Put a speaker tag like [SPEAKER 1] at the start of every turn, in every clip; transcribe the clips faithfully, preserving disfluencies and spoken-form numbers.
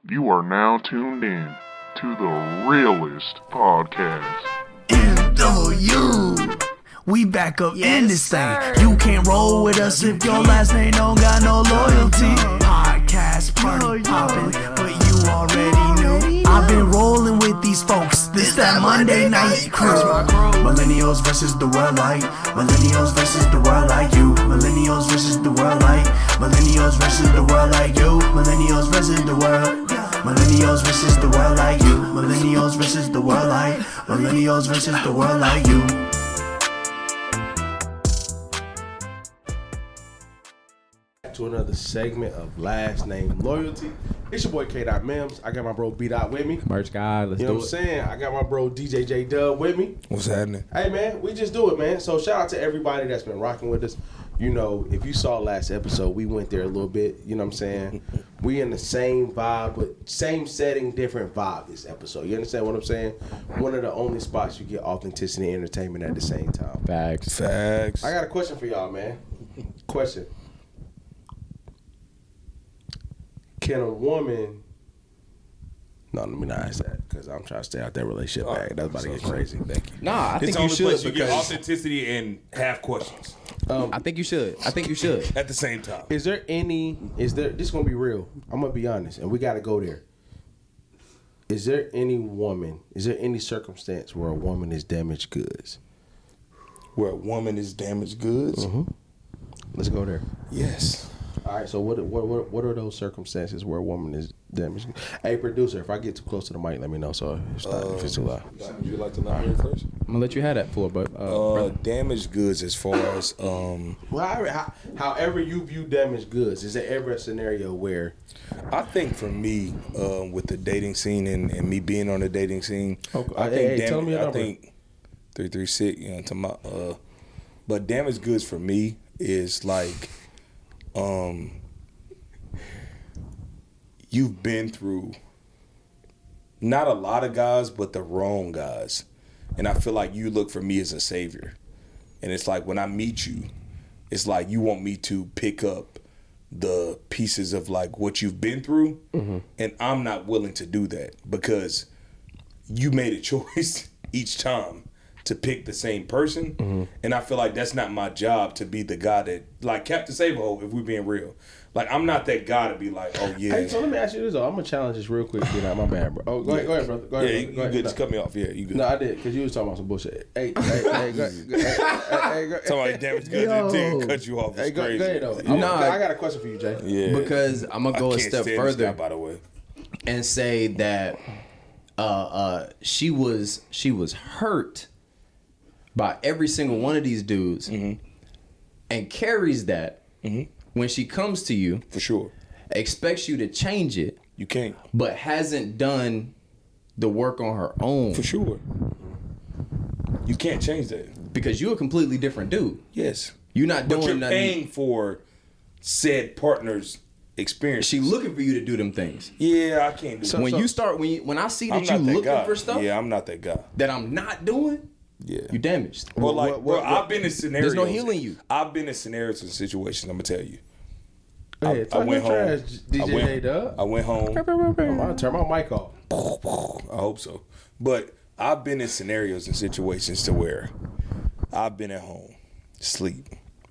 [SPEAKER 1] You are now tuned in to the realest podcast.
[SPEAKER 2] M W, we back up
[SPEAKER 3] Yes,
[SPEAKER 2] in this
[SPEAKER 3] sir.
[SPEAKER 2] thing. You can't roll with us if your last name don't got no loyalty. Podcast party poppin', but you already knew. I've been rolling with these folks. This that Monday night crew. Millennials versus the world like. Millennials versus the world like you. Millennials versus the world like. Millennials versus the world like you. Millennials versus the world. Millennials versus the world like you. Millennials versus the world like. Millennials versus the world like you.
[SPEAKER 4] To another segment of Last Name Loyalty. It's your boy K Dot Mims. I got my bro B Dot with me.
[SPEAKER 5] Merch guy, let's
[SPEAKER 4] You know
[SPEAKER 5] do
[SPEAKER 4] what I'm
[SPEAKER 5] it.
[SPEAKER 4] saying? I got my bro D J J Dub with me.
[SPEAKER 6] What's happening?
[SPEAKER 4] Hey man, we just do it, man. So shout out to everybody that's been rocking with us. You know, if you saw last episode, we went there a little bit. You know what I'm saying? We in the same vibe, but same setting, different vibe this episode. You understand what I'm saying? One of the only spots you get authenticity and entertainment at the same time.
[SPEAKER 5] Facts.
[SPEAKER 6] Facts.
[SPEAKER 4] I got a question for y'all, man. Question. Can a woman... No, let me not ask that, because I'm trying to stay out that relationship bag. That's about to get crazy. Thank you.
[SPEAKER 5] Nah, I
[SPEAKER 6] It's
[SPEAKER 5] think
[SPEAKER 6] the
[SPEAKER 5] you
[SPEAKER 6] only
[SPEAKER 5] should
[SPEAKER 6] place you get
[SPEAKER 5] because
[SPEAKER 6] authenticity and half questions
[SPEAKER 5] I think you should. I think you should.
[SPEAKER 6] at the same time.
[SPEAKER 4] Is there any... Is there... This is going to be real. I'm going to be honest, and we got to go there. Is there any woman... Is there any circumstance where a woman is damaged goods?
[SPEAKER 6] Where a woman is damaged goods?
[SPEAKER 4] Let's go there.
[SPEAKER 6] Yes.
[SPEAKER 4] All right, so what what what, what are those circumstances where a woman is damaged? Hey, producer, if I get too close to the mic, let me know so it's not, if it's too loud.
[SPEAKER 6] Would you like to let me first?
[SPEAKER 5] I'm gonna let you have that for, but uh,
[SPEAKER 6] Uh, damaged goods as far as um,
[SPEAKER 4] Well, I- how, however you view damaged goods, is there ever a scenario where...
[SPEAKER 6] I think for me, um, with the dating scene and, and me being on the dating scene,
[SPEAKER 4] Okay.
[SPEAKER 6] I
[SPEAKER 4] Hey,
[SPEAKER 6] think
[SPEAKER 4] hey,
[SPEAKER 6] dam-
[SPEAKER 4] tell me your
[SPEAKER 6] I
[SPEAKER 4] number.
[SPEAKER 6] think three three six. You know, to my uh, but damaged goods for me is like, um, you've been through not a lot of guys, but the wrong guys, and I feel like you look for me as a savior, and it's like when I meet you, it's like you want me to pick up the pieces of like what you've been through, and I'm not willing to do that because you made a choice each time to pick the same person, and I feel like that's not my job to be the guy that, like Captain Sabo, if we're being real, like I'm not that guy to be like, oh yeah,
[SPEAKER 4] Hey, so let me ask you this, though. I'm going to challenge this real quick. Get out my bad, bro. Oh, go ahead, go ahead, brother. Go
[SPEAKER 6] yeah,
[SPEAKER 4] ahead,
[SPEAKER 6] you,
[SPEAKER 4] brother.
[SPEAKER 6] you
[SPEAKER 4] Go ahead.
[SPEAKER 6] good?
[SPEAKER 4] No.
[SPEAKER 6] Just cut me off. Yeah, you good?
[SPEAKER 4] No, I did, because you was talking about some bullshit. Hey, hey, hey, go, go, hey, hey, go,
[SPEAKER 6] Somebody damaged goods and didn't cut you off. It's
[SPEAKER 4] hey, go,
[SPEAKER 6] crazy.
[SPEAKER 4] go ahead, though. I'm-
[SPEAKER 5] Nah.
[SPEAKER 4] I got a question for you, Jay.
[SPEAKER 6] Yeah,
[SPEAKER 5] because I'm gonna go
[SPEAKER 6] I
[SPEAKER 5] a
[SPEAKER 6] can't
[SPEAKER 5] step
[SPEAKER 6] stand this guy,
[SPEAKER 5] further
[SPEAKER 6] by the way.
[SPEAKER 5] and say that uh, uh, she was she was hurt by every single one of these dudes, and carries that when she comes to you,
[SPEAKER 6] For sure,
[SPEAKER 5] expects you to change it,
[SPEAKER 6] you can't.
[SPEAKER 5] but hasn't done the work on her own
[SPEAKER 6] For sure, you can't change that.
[SPEAKER 5] because you're a completely different dude.
[SPEAKER 6] Yes,
[SPEAKER 5] You're not
[SPEAKER 6] but
[SPEAKER 5] doing
[SPEAKER 6] you're
[SPEAKER 5] nothing.
[SPEAKER 6] paying for said partner's experience.
[SPEAKER 5] She looking for you to do them things.
[SPEAKER 6] Yeah, I can't do
[SPEAKER 5] when
[SPEAKER 6] that.
[SPEAKER 5] you start, when you, when I see that
[SPEAKER 6] I'm
[SPEAKER 5] you
[SPEAKER 6] not that
[SPEAKER 5] looking
[SPEAKER 6] guy.
[SPEAKER 5] for stuff
[SPEAKER 6] Yeah, I'm not that guy.
[SPEAKER 5] that I'm not doing,
[SPEAKER 6] Yeah.
[SPEAKER 5] you damaged.
[SPEAKER 6] Well, like,
[SPEAKER 4] what- what-
[SPEAKER 6] bro, I've been in scenarios.
[SPEAKER 5] There's no healing you.
[SPEAKER 6] I've been in scenarios and situations. I'm gonna tell you.
[SPEAKER 4] Go ahead,
[SPEAKER 6] I
[SPEAKER 4] talk
[SPEAKER 6] went
[SPEAKER 4] your
[SPEAKER 6] home.
[SPEAKER 4] trash, D J
[SPEAKER 6] I
[SPEAKER 4] J
[SPEAKER 6] went,
[SPEAKER 4] Dub.
[SPEAKER 6] I went home.
[SPEAKER 4] I'm gonna turn my mic off.
[SPEAKER 6] I hope so. But I've been in scenarios and situations to where I've been at home, sleep.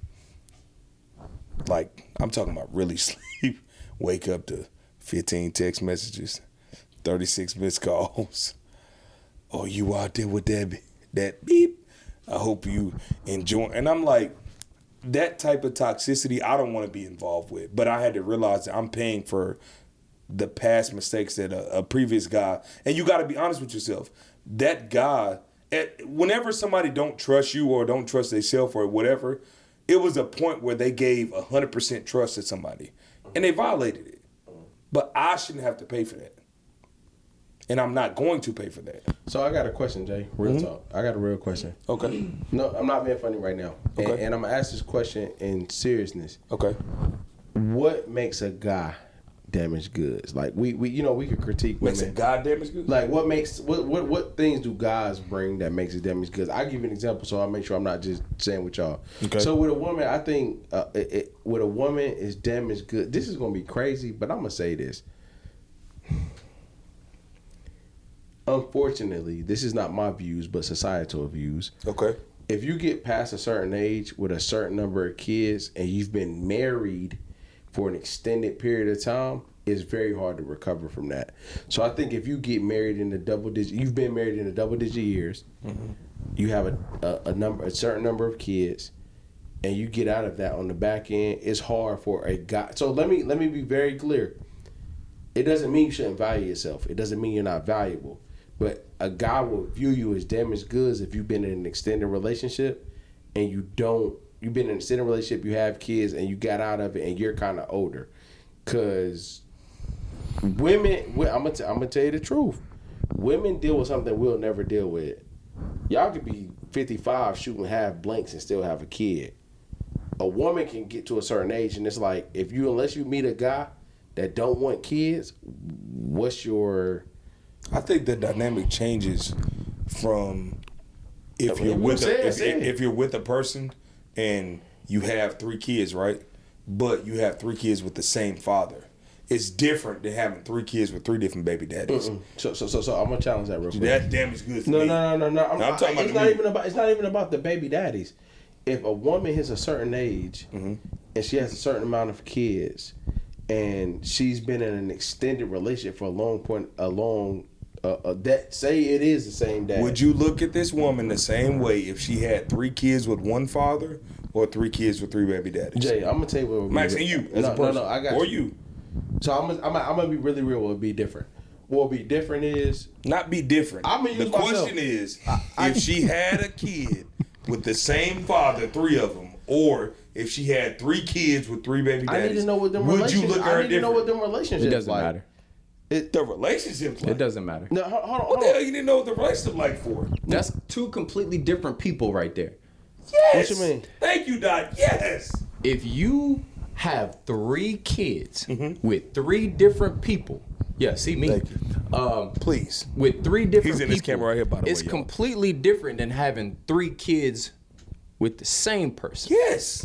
[SPEAKER 6] Like, I'm talking about really sleep. Wake up to fifteen text messages, thirty-six missed calls. Oh, you out there with that, that beep. I hope you enjoy. And I'm like, that type of toxicity I don't want to be involved with. But I had to realize that I'm paying for the past mistakes that a, a previous guy, and you got to be honest with yourself. That guy, at, whenever somebody don't trust you or don't trust themselves or whatever, it was a point where they gave one hundred percent trust to somebody, and they violated it. But I shouldn't have to pay for that. And I'm not going to pay for that.
[SPEAKER 4] So I got a question, Jay. Real
[SPEAKER 6] Mm-hmm.
[SPEAKER 4] talk. I got a real question.
[SPEAKER 6] Okay.
[SPEAKER 4] No, I'm not being funny right now. And,
[SPEAKER 6] Okay.
[SPEAKER 4] and I'm gonna ask this question in seriousness.
[SPEAKER 6] Okay.
[SPEAKER 4] What makes a guy damage goods? Like we, we you know, we could critique women.
[SPEAKER 6] Makes it goddamn as good.
[SPEAKER 4] Like what makes what, what what things do guys bring that makes it damage goods? I'll give you an example so I'll make sure I'm not just saying with y'all.
[SPEAKER 6] Okay.
[SPEAKER 4] So with a woman, I think uh, it, it, with a woman is damaged good. This is gonna be crazy, but I'm gonna say this. unfortunately, this is not my views, but societal views.
[SPEAKER 6] Okay.
[SPEAKER 4] If you get past a certain age with a certain number of kids and you've been married for an extended period of time, it's very hard to recover from that. So I think if you get married in the double digit, you've been married in the double digit years, mm-hmm. you have a, a, a number, a certain number of kids, and you get out of that on the back end, it's hard for a guy. So let me let me be very clear. It doesn't mean you shouldn't value yourself. It doesn't mean you're not valuable. But a guy will view you as damaged goods if you've been in an extended relationship and you don't, you've been in an extended relationship, you have kids, and you got out of it and you're kind of older. Because women, I'm going to I'm gonna tell you the truth. Women deal with something we'll never deal with. Y'all could be fifty-five shooting half blanks and still have a kid. A woman can get to a certain age and it's like, if you, unless you meet a guy that don't want kids, what's your...
[SPEAKER 6] I think the dynamic changes from if
[SPEAKER 4] Yeah,
[SPEAKER 6] you're
[SPEAKER 4] what
[SPEAKER 6] with
[SPEAKER 4] I'm
[SPEAKER 6] a,
[SPEAKER 4] saying,
[SPEAKER 6] if,
[SPEAKER 4] saying.
[SPEAKER 6] if you're with a person and you have three kids, right? But you have three kids with the same father. It's different than having three kids with three different baby daddies.
[SPEAKER 4] Mm-mm. So, so, so, so I'm gonna challenge that real quick.
[SPEAKER 6] That damage good to
[SPEAKER 4] No,
[SPEAKER 6] me.
[SPEAKER 4] no, no, no, no. I'm,
[SPEAKER 6] No, I'm talking
[SPEAKER 4] I,
[SPEAKER 6] about
[SPEAKER 4] it's
[SPEAKER 6] the
[SPEAKER 4] not
[SPEAKER 6] me.
[SPEAKER 4] even about. It's not even about the baby daddies. If a woman hits a certain age
[SPEAKER 6] Mm-hmm.
[SPEAKER 4] and she has a certain amount of kids, and she's been in an extended relationship for a long point, a long, uh, uh, that say it is the same dad.
[SPEAKER 6] Would you look at this woman the same way if she had three kids with one father or three kids with three baby daddies?
[SPEAKER 4] Jay, I'm gonna tell you what. Would be
[SPEAKER 6] Max, and
[SPEAKER 4] different.
[SPEAKER 6] you as
[SPEAKER 4] no,
[SPEAKER 6] a person,
[SPEAKER 4] no, no, I got
[SPEAKER 6] or
[SPEAKER 4] you.
[SPEAKER 6] you.
[SPEAKER 4] So I'm, gonna, I'm, gonna, I'm gonna be really real. What would be different? What would be different is
[SPEAKER 6] Not be different.
[SPEAKER 4] I'ma
[SPEAKER 6] the
[SPEAKER 4] use myself.
[SPEAKER 6] question is, if she had a kid with the same father, three of them, or if she had three kids with three baby
[SPEAKER 4] I
[SPEAKER 6] daddies,
[SPEAKER 4] need to know what them
[SPEAKER 6] would you
[SPEAKER 4] relationships.
[SPEAKER 6] look at
[SPEAKER 4] I
[SPEAKER 6] her
[SPEAKER 4] need to know what
[SPEAKER 6] different?
[SPEAKER 4] them relationships.
[SPEAKER 5] It doesn't
[SPEAKER 4] like.
[SPEAKER 5] matter.
[SPEAKER 6] The relationship. Like.
[SPEAKER 5] It doesn't matter.
[SPEAKER 4] No, hold, hold on.
[SPEAKER 6] What
[SPEAKER 4] Hold
[SPEAKER 6] the
[SPEAKER 4] on.
[SPEAKER 6] hell you didn't know what the relationship like for?
[SPEAKER 5] That's two completely different people right there.
[SPEAKER 6] Yes.
[SPEAKER 4] What you mean?
[SPEAKER 6] Thank you, Dot. Yes.
[SPEAKER 5] If you have three kids with three different people, yeah, see me.
[SPEAKER 6] Thank you.
[SPEAKER 5] Um,
[SPEAKER 6] Please.
[SPEAKER 5] with three different
[SPEAKER 6] He's in
[SPEAKER 5] people,
[SPEAKER 6] this camera right here, by the
[SPEAKER 5] it's
[SPEAKER 6] way, y'all.
[SPEAKER 5] completely different than having three kids with the same person.
[SPEAKER 6] Yes.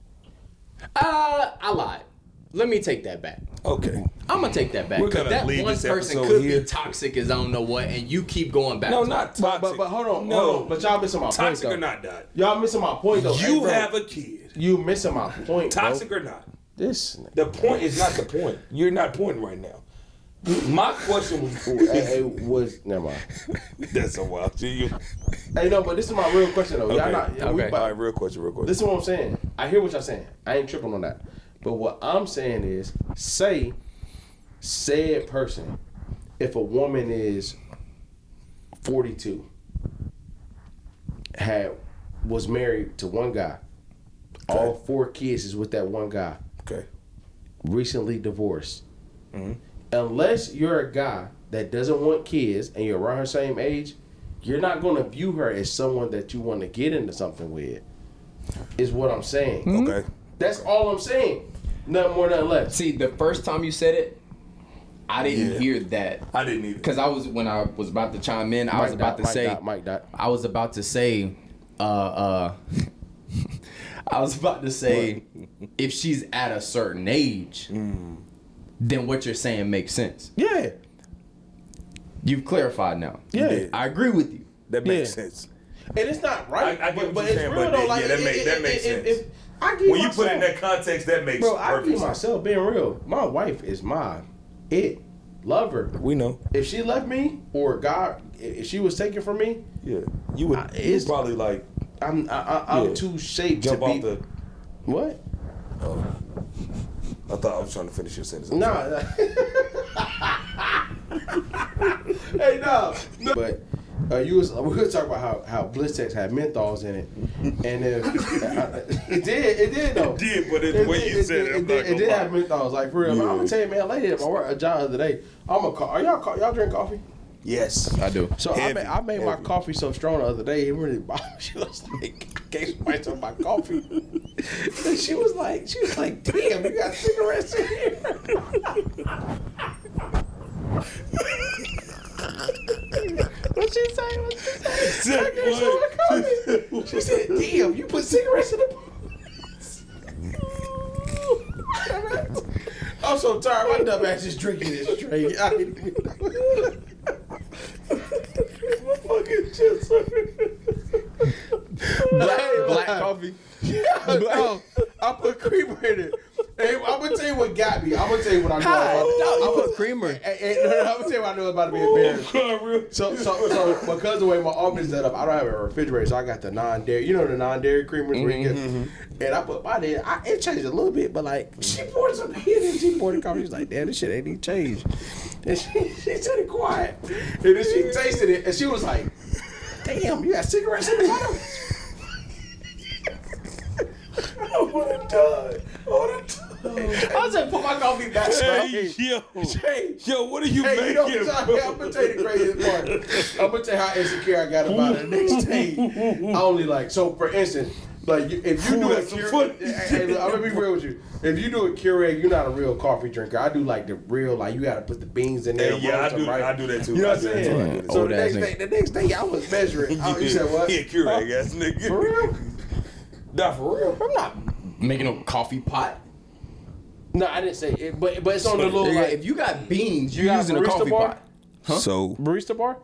[SPEAKER 5] Uh, I lied. Let me take that back.
[SPEAKER 6] Okay.
[SPEAKER 5] I'm gonna take that back.
[SPEAKER 6] We're
[SPEAKER 5] 'cause
[SPEAKER 6] gonna
[SPEAKER 5] that
[SPEAKER 6] leave
[SPEAKER 5] one
[SPEAKER 6] this
[SPEAKER 5] person
[SPEAKER 6] episode
[SPEAKER 5] could
[SPEAKER 6] here.
[SPEAKER 5] be toxic as I don't know what, and you keep going back.
[SPEAKER 6] No,
[SPEAKER 5] to
[SPEAKER 6] not
[SPEAKER 5] it.
[SPEAKER 6] toxic.
[SPEAKER 4] But, but hold on,
[SPEAKER 6] No.
[SPEAKER 4] hold on. But y'all missing my point
[SPEAKER 6] Toxic
[SPEAKER 4] though.
[SPEAKER 6] or not, Dot?
[SPEAKER 4] Y'all missing my point though. Hey,
[SPEAKER 6] You
[SPEAKER 4] bro,
[SPEAKER 6] have a kid.
[SPEAKER 4] you missing my point.
[SPEAKER 6] Toxic
[SPEAKER 4] bro.
[SPEAKER 6] or not?
[SPEAKER 4] This.
[SPEAKER 6] The point is not the point. You're not pointing right now. My question was,
[SPEAKER 4] Hey, hey, was never mind.
[SPEAKER 6] that's a wild. See you.
[SPEAKER 4] Hey, no, but this is my real question though.
[SPEAKER 6] Okay.
[SPEAKER 4] Y'all not.
[SPEAKER 5] Okay.
[SPEAKER 4] We,
[SPEAKER 6] All right, real question, real question.
[SPEAKER 4] This is what I'm saying. I hear what y'all saying. I ain't tripping on that. But what I'm saying is, say, said person, if a woman is forty-two, had was married to one guy, all
[SPEAKER 6] Okay.
[SPEAKER 4] four kids is with that one guy,
[SPEAKER 6] Okay.
[SPEAKER 4] recently divorced.
[SPEAKER 6] Mm-hmm.
[SPEAKER 4] Unless you're a guy that doesn't want kids and you're around her same age, you're not going to view her as someone that you want to get into something with. Is what I'm saying.
[SPEAKER 6] Okay.
[SPEAKER 4] That's all I'm saying. Nothing more, nothing less.
[SPEAKER 5] See, the first time you said it, I didn't
[SPEAKER 6] Yeah.
[SPEAKER 5] hear that.
[SPEAKER 6] I didn't either.
[SPEAKER 5] Because I was when I was about to chime in, I was
[SPEAKER 4] Mike
[SPEAKER 5] about
[SPEAKER 4] dot,
[SPEAKER 5] to
[SPEAKER 4] Mike
[SPEAKER 5] say,
[SPEAKER 4] dot, Mike dot.
[SPEAKER 5] I was about to say, uh, uh, I was about to say, if she's at a certain age, then what you're saying makes sense.
[SPEAKER 4] Yeah.
[SPEAKER 5] You've clarified now.
[SPEAKER 4] Yeah.
[SPEAKER 6] did.
[SPEAKER 5] I agree with you.
[SPEAKER 6] That makes
[SPEAKER 4] Yeah.
[SPEAKER 6] sense.
[SPEAKER 4] And it's not right.
[SPEAKER 6] I- I get
[SPEAKER 4] but,
[SPEAKER 6] what
[SPEAKER 4] but
[SPEAKER 6] you're
[SPEAKER 4] it's
[SPEAKER 6] saying,
[SPEAKER 4] real
[SPEAKER 6] but
[SPEAKER 4] though.
[SPEAKER 6] yeah,
[SPEAKER 4] Like,
[SPEAKER 6] that
[SPEAKER 4] if-
[SPEAKER 6] make-
[SPEAKER 4] if-
[SPEAKER 6] that
[SPEAKER 4] if-
[SPEAKER 6] makes
[SPEAKER 4] if-
[SPEAKER 6] sense.
[SPEAKER 4] if I give
[SPEAKER 6] When you put it in
[SPEAKER 4] myself-
[SPEAKER 6] that context, that makes
[SPEAKER 4] Bro, I
[SPEAKER 6] perfect
[SPEAKER 4] give
[SPEAKER 6] sense.
[SPEAKER 4] myself being real. My wife is my it. Love her.
[SPEAKER 6] We know.
[SPEAKER 4] If she left me, or God, if she was taken from me,
[SPEAKER 6] Yeah. You would,
[SPEAKER 4] I-
[SPEAKER 6] you
[SPEAKER 4] it's-
[SPEAKER 6] would probably like
[SPEAKER 4] I'm I, I, I'm
[SPEAKER 6] Yeah.
[SPEAKER 4] too shaped
[SPEAKER 6] jump
[SPEAKER 4] to
[SPEAKER 6] off
[SPEAKER 4] be.
[SPEAKER 6] the.
[SPEAKER 4] What?
[SPEAKER 6] Oh. I thought I was trying to finish your sentence. I'm
[SPEAKER 4] Nah.
[SPEAKER 6] sorry.
[SPEAKER 4] Hey, no. no. But uh, you was we were talking about how how Blistex had menthols in it, and if it did, it did though.
[SPEAKER 6] It did, but it's the way you said it,
[SPEAKER 4] It,
[SPEAKER 6] I'm
[SPEAKER 4] did,
[SPEAKER 6] not
[SPEAKER 4] it
[SPEAKER 6] gonna
[SPEAKER 4] did
[SPEAKER 6] lie.
[SPEAKER 4] have menthols, like for real.
[SPEAKER 6] Yeah.
[SPEAKER 4] I'm gonna tell you, man, a lady at my work, a job the other day. I'm a co- are y'all co- y'all drink coffee?
[SPEAKER 6] Yes.
[SPEAKER 5] I do.
[SPEAKER 4] So I
[SPEAKER 6] Heavy,
[SPEAKER 4] made, I made my
[SPEAKER 6] heavy.
[SPEAKER 4] coffee so strong the other day, it really bothered me. She was like, gave somebody some of my coffee. And she was like, she was like, damn, you got cigarettes in here. What she say? What she say? I gave some of the coffee. She said, damn, you put cigarettes in the I'm so tired. My dumb ass is drinking this straight. I didn't even know.
[SPEAKER 5] Black, black coffee.
[SPEAKER 4] Yeah, no, I put creamer in it. Hey, I'm gonna tell you what got me. I'm gonna tell you what I know.
[SPEAKER 5] How?
[SPEAKER 4] About.
[SPEAKER 5] No, you
[SPEAKER 4] I'm
[SPEAKER 5] put
[SPEAKER 4] gonna-
[SPEAKER 5] creamer.
[SPEAKER 4] Hey, hey, no, no, I'm gonna tell you what I know about to be embarrassed. So, so, so, because of the way my office is set up, I don't have a refrigerator, so I got the non-dairy. You know the non-dairy creamers where you get. And I put mine in. I, it changed a little bit, but like she poured some in and she poured the coffee. She's like, "Damn, this shit ain't even changed." And she, she said it quiet, and then she tasted it, and she was like, "Damn, you got cigarettes in the bottom." I would have died. I would have died. I just put my coffee back.
[SPEAKER 6] Hey, yo.
[SPEAKER 4] Hey,
[SPEAKER 6] Yo, what are you
[SPEAKER 4] Hey, you know,
[SPEAKER 6] making?
[SPEAKER 4] I'm
[SPEAKER 6] bro?
[SPEAKER 4] gonna tell you the craziest part. I'm gonna tell you how insecure I got about it. The next day, I only like so. For instance, like you, if you
[SPEAKER 6] Ooh,
[SPEAKER 4] do a
[SPEAKER 6] that's some
[SPEAKER 4] Keurig,
[SPEAKER 6] funny
[SPEAKER 4] hey, hey, look, I'm gonna be real with you. If you do a Keurig, you're not a real coffee drinker. I do like the real, like you gotta put the beans in there.
[SPEAKER 6] Hey, yeah, I
[SPEAKER 4] roast them,
[SPEAKER 6] do-
[SPEAKER 4] right?
[SPEAKER 6] I do that too.
[SPEAKER 4] You know
[SPEAKER 6] I
[SPEAKER 4] what I'm
[SPEAKER 6] do that too. I do
[SPEAKER 4] saying?
[SPEAKER 6] that
[SPEAKER 4] So
[SPEAKER 5] Old
[SPEAKER 4] the
[SPEAKER 5] ass
[SPEAKER 4] next day,
[SPEAKER 5] nigga.
[SPEAKER 4] the next day, I was measuring. Oh, you said what?
[SPEAKER 6] Yeah, Keurig ass nigga.
[SPEAKER 4] For real?
[SPEAKER 6] Nah, for real.
[SPEAKER 4] I'm not.
[SPEAKER 5] Making a coffee pot.
[SPEAKER 4] No, I didn't say it, but but it's on the little
[SPEAKER 5] Nigga,
[SPEAKER 4] like
[SPEAKER 5] if you got beans, you're
[SPEAKER 4] got a
[SPEAKER 5] using a
[SPEAKER 4] barista
[SPEAKER 5] coffee
[SPEAKER 4] bar?
[SPEAKER 5] pot. Huh?
[SPEAKER 6] So,
[SPEAKER 4] barista bar.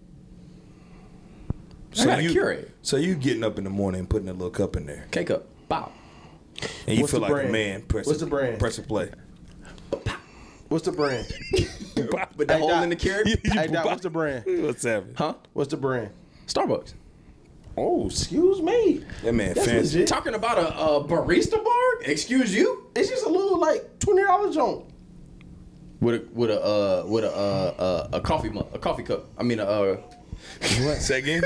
[SPEAKER 6] so
[SPEAKER 5] got a
[SPEAKER 6] you,
[SPEAKER 5] Keurig.
[SPEAKER 6] so you getting up in the morning and putting a little cup in there,
[SPEAKER 5] K cup. Bow.
[SPEAKER 6] and you
[SPEAKER 4] What's
[SPEAKER 6] feel
[SPEAKER 4] the
[SPEAKER 6] like
[SPEAKER 4] brand?
[SPEAKER 6] a man. Press
[SPEAKER 4] What's
[SPEAKER 6] a-
[SPEAKER 4] the brand?
[SPEAKER 6] Press a play.
[SPEAKER 4] What's the brand?
[SPEAKER 5] With the
[SPEAKER 4] Hey,
[SPEAKER 5] hole
[SPEAKER 4] Doc.
[SPEAKER 5] in the carrot.
[SPEAKER 4] Hey, Doc, what's the brand?
[SPEAKER 6] What's happening?
[SPEAKER 5] Huh?
[SPEAKER 4] What's the brand?
[SPEAKER 5] Starbucks.
[SPEAKER 4] Oh, excuse me.
[SPEAKER 6] That man
[SPEAKER 4] That's
[SPEAKER 6] fancy.
[SPEAKER 4] legit.
[SPEAKER 5] Talking about a, a barista bar? Excuse you?
[SPEAKER 4] It's just a little like twenty dollars joint.
[SPEAKER 5] With a with a uh with a uh, uh a coffee mug, a coffee cup. I mean a uh
[SPEAKER 6] Second.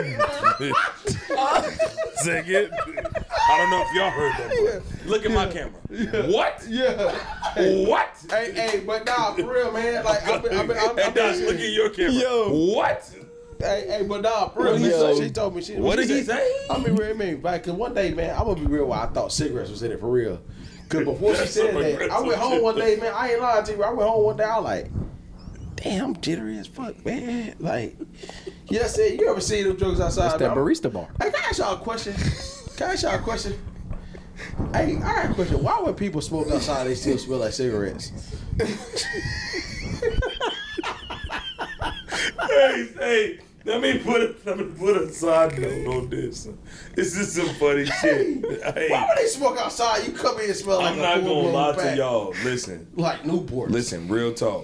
[SPEAKER 6] Second. I don't know if y'all heard that. But look at my camera. What?
[SPEAKER 4] Yeah.
[SPEAKER 6] What?
[SPEAKER 4] Hey, hey, but nah, for real, man. Like I've been, I've been, I'm,
[SPEAKER 6] Hey,
[SPEAKER 4] I'm
[SPEAKER 6] Doc, look at your camera.
[SPEAKER 5] Yo.
[SPEAKER 6] What?
[SPEAKER 4] Hey, hey, but nah, for real. He
[SPEAKER 5] Yo.
[SPEAKER 4] said, she told me. She,
[SPEAKER 6] What
[SPEAKER 4] she
[SPEAKER 6] did he
[SPEAKER 4] said-
[SPEAKER 6] say?
[SPEAKER 4] I mean, real, I mean, like, cause one day, man, I'm gonna be real. Why I thought cigarettes was in it for real. Cause before she
[SPEAKER 6] That's
[SPEAKER 4] said
[SPEAKER 6] some
[SPEAKER 4] that, I
[SPEAKER 6] aggressive
[SPEAKER 4] went home
[SPEAKER 6] shit.
[SPEAKER 4] one day, man. I ain't lying to you. I went home one day. I was like, damn, I'm jittery as fuck, man. Like, yeah, I said, you ever see them jokes outside?
[SPEAKER 5] That's that
[SPEAKER 4] man?
[SPEAKER 5] barista bar.
[SPEAKER 4] Hey, can I ask y'all a question? Can I ask y'all a question? Hey, I got a question. Why when people smoke outside, they still smell like cigarettes?
[SPEAKER 6] Hey, hey. Let me put a, let me put a side note on this. This is some funny shit. Hey,
[SPEAKER 4] Why would they smoke outside? You come in and smell like
[SPEAKER 6] I'm
[SPEAKER 4] a
[SPEAKER 6] not gonna
[SPEAKER 4] full-blown
[SPEAKER 6] lie
[SPEAKER 4] pack.
[SPEAKER 6] to y'all. Listen,
[SPEAKER 4] Like Newport.
[SPEAKER 6] listen, real talk.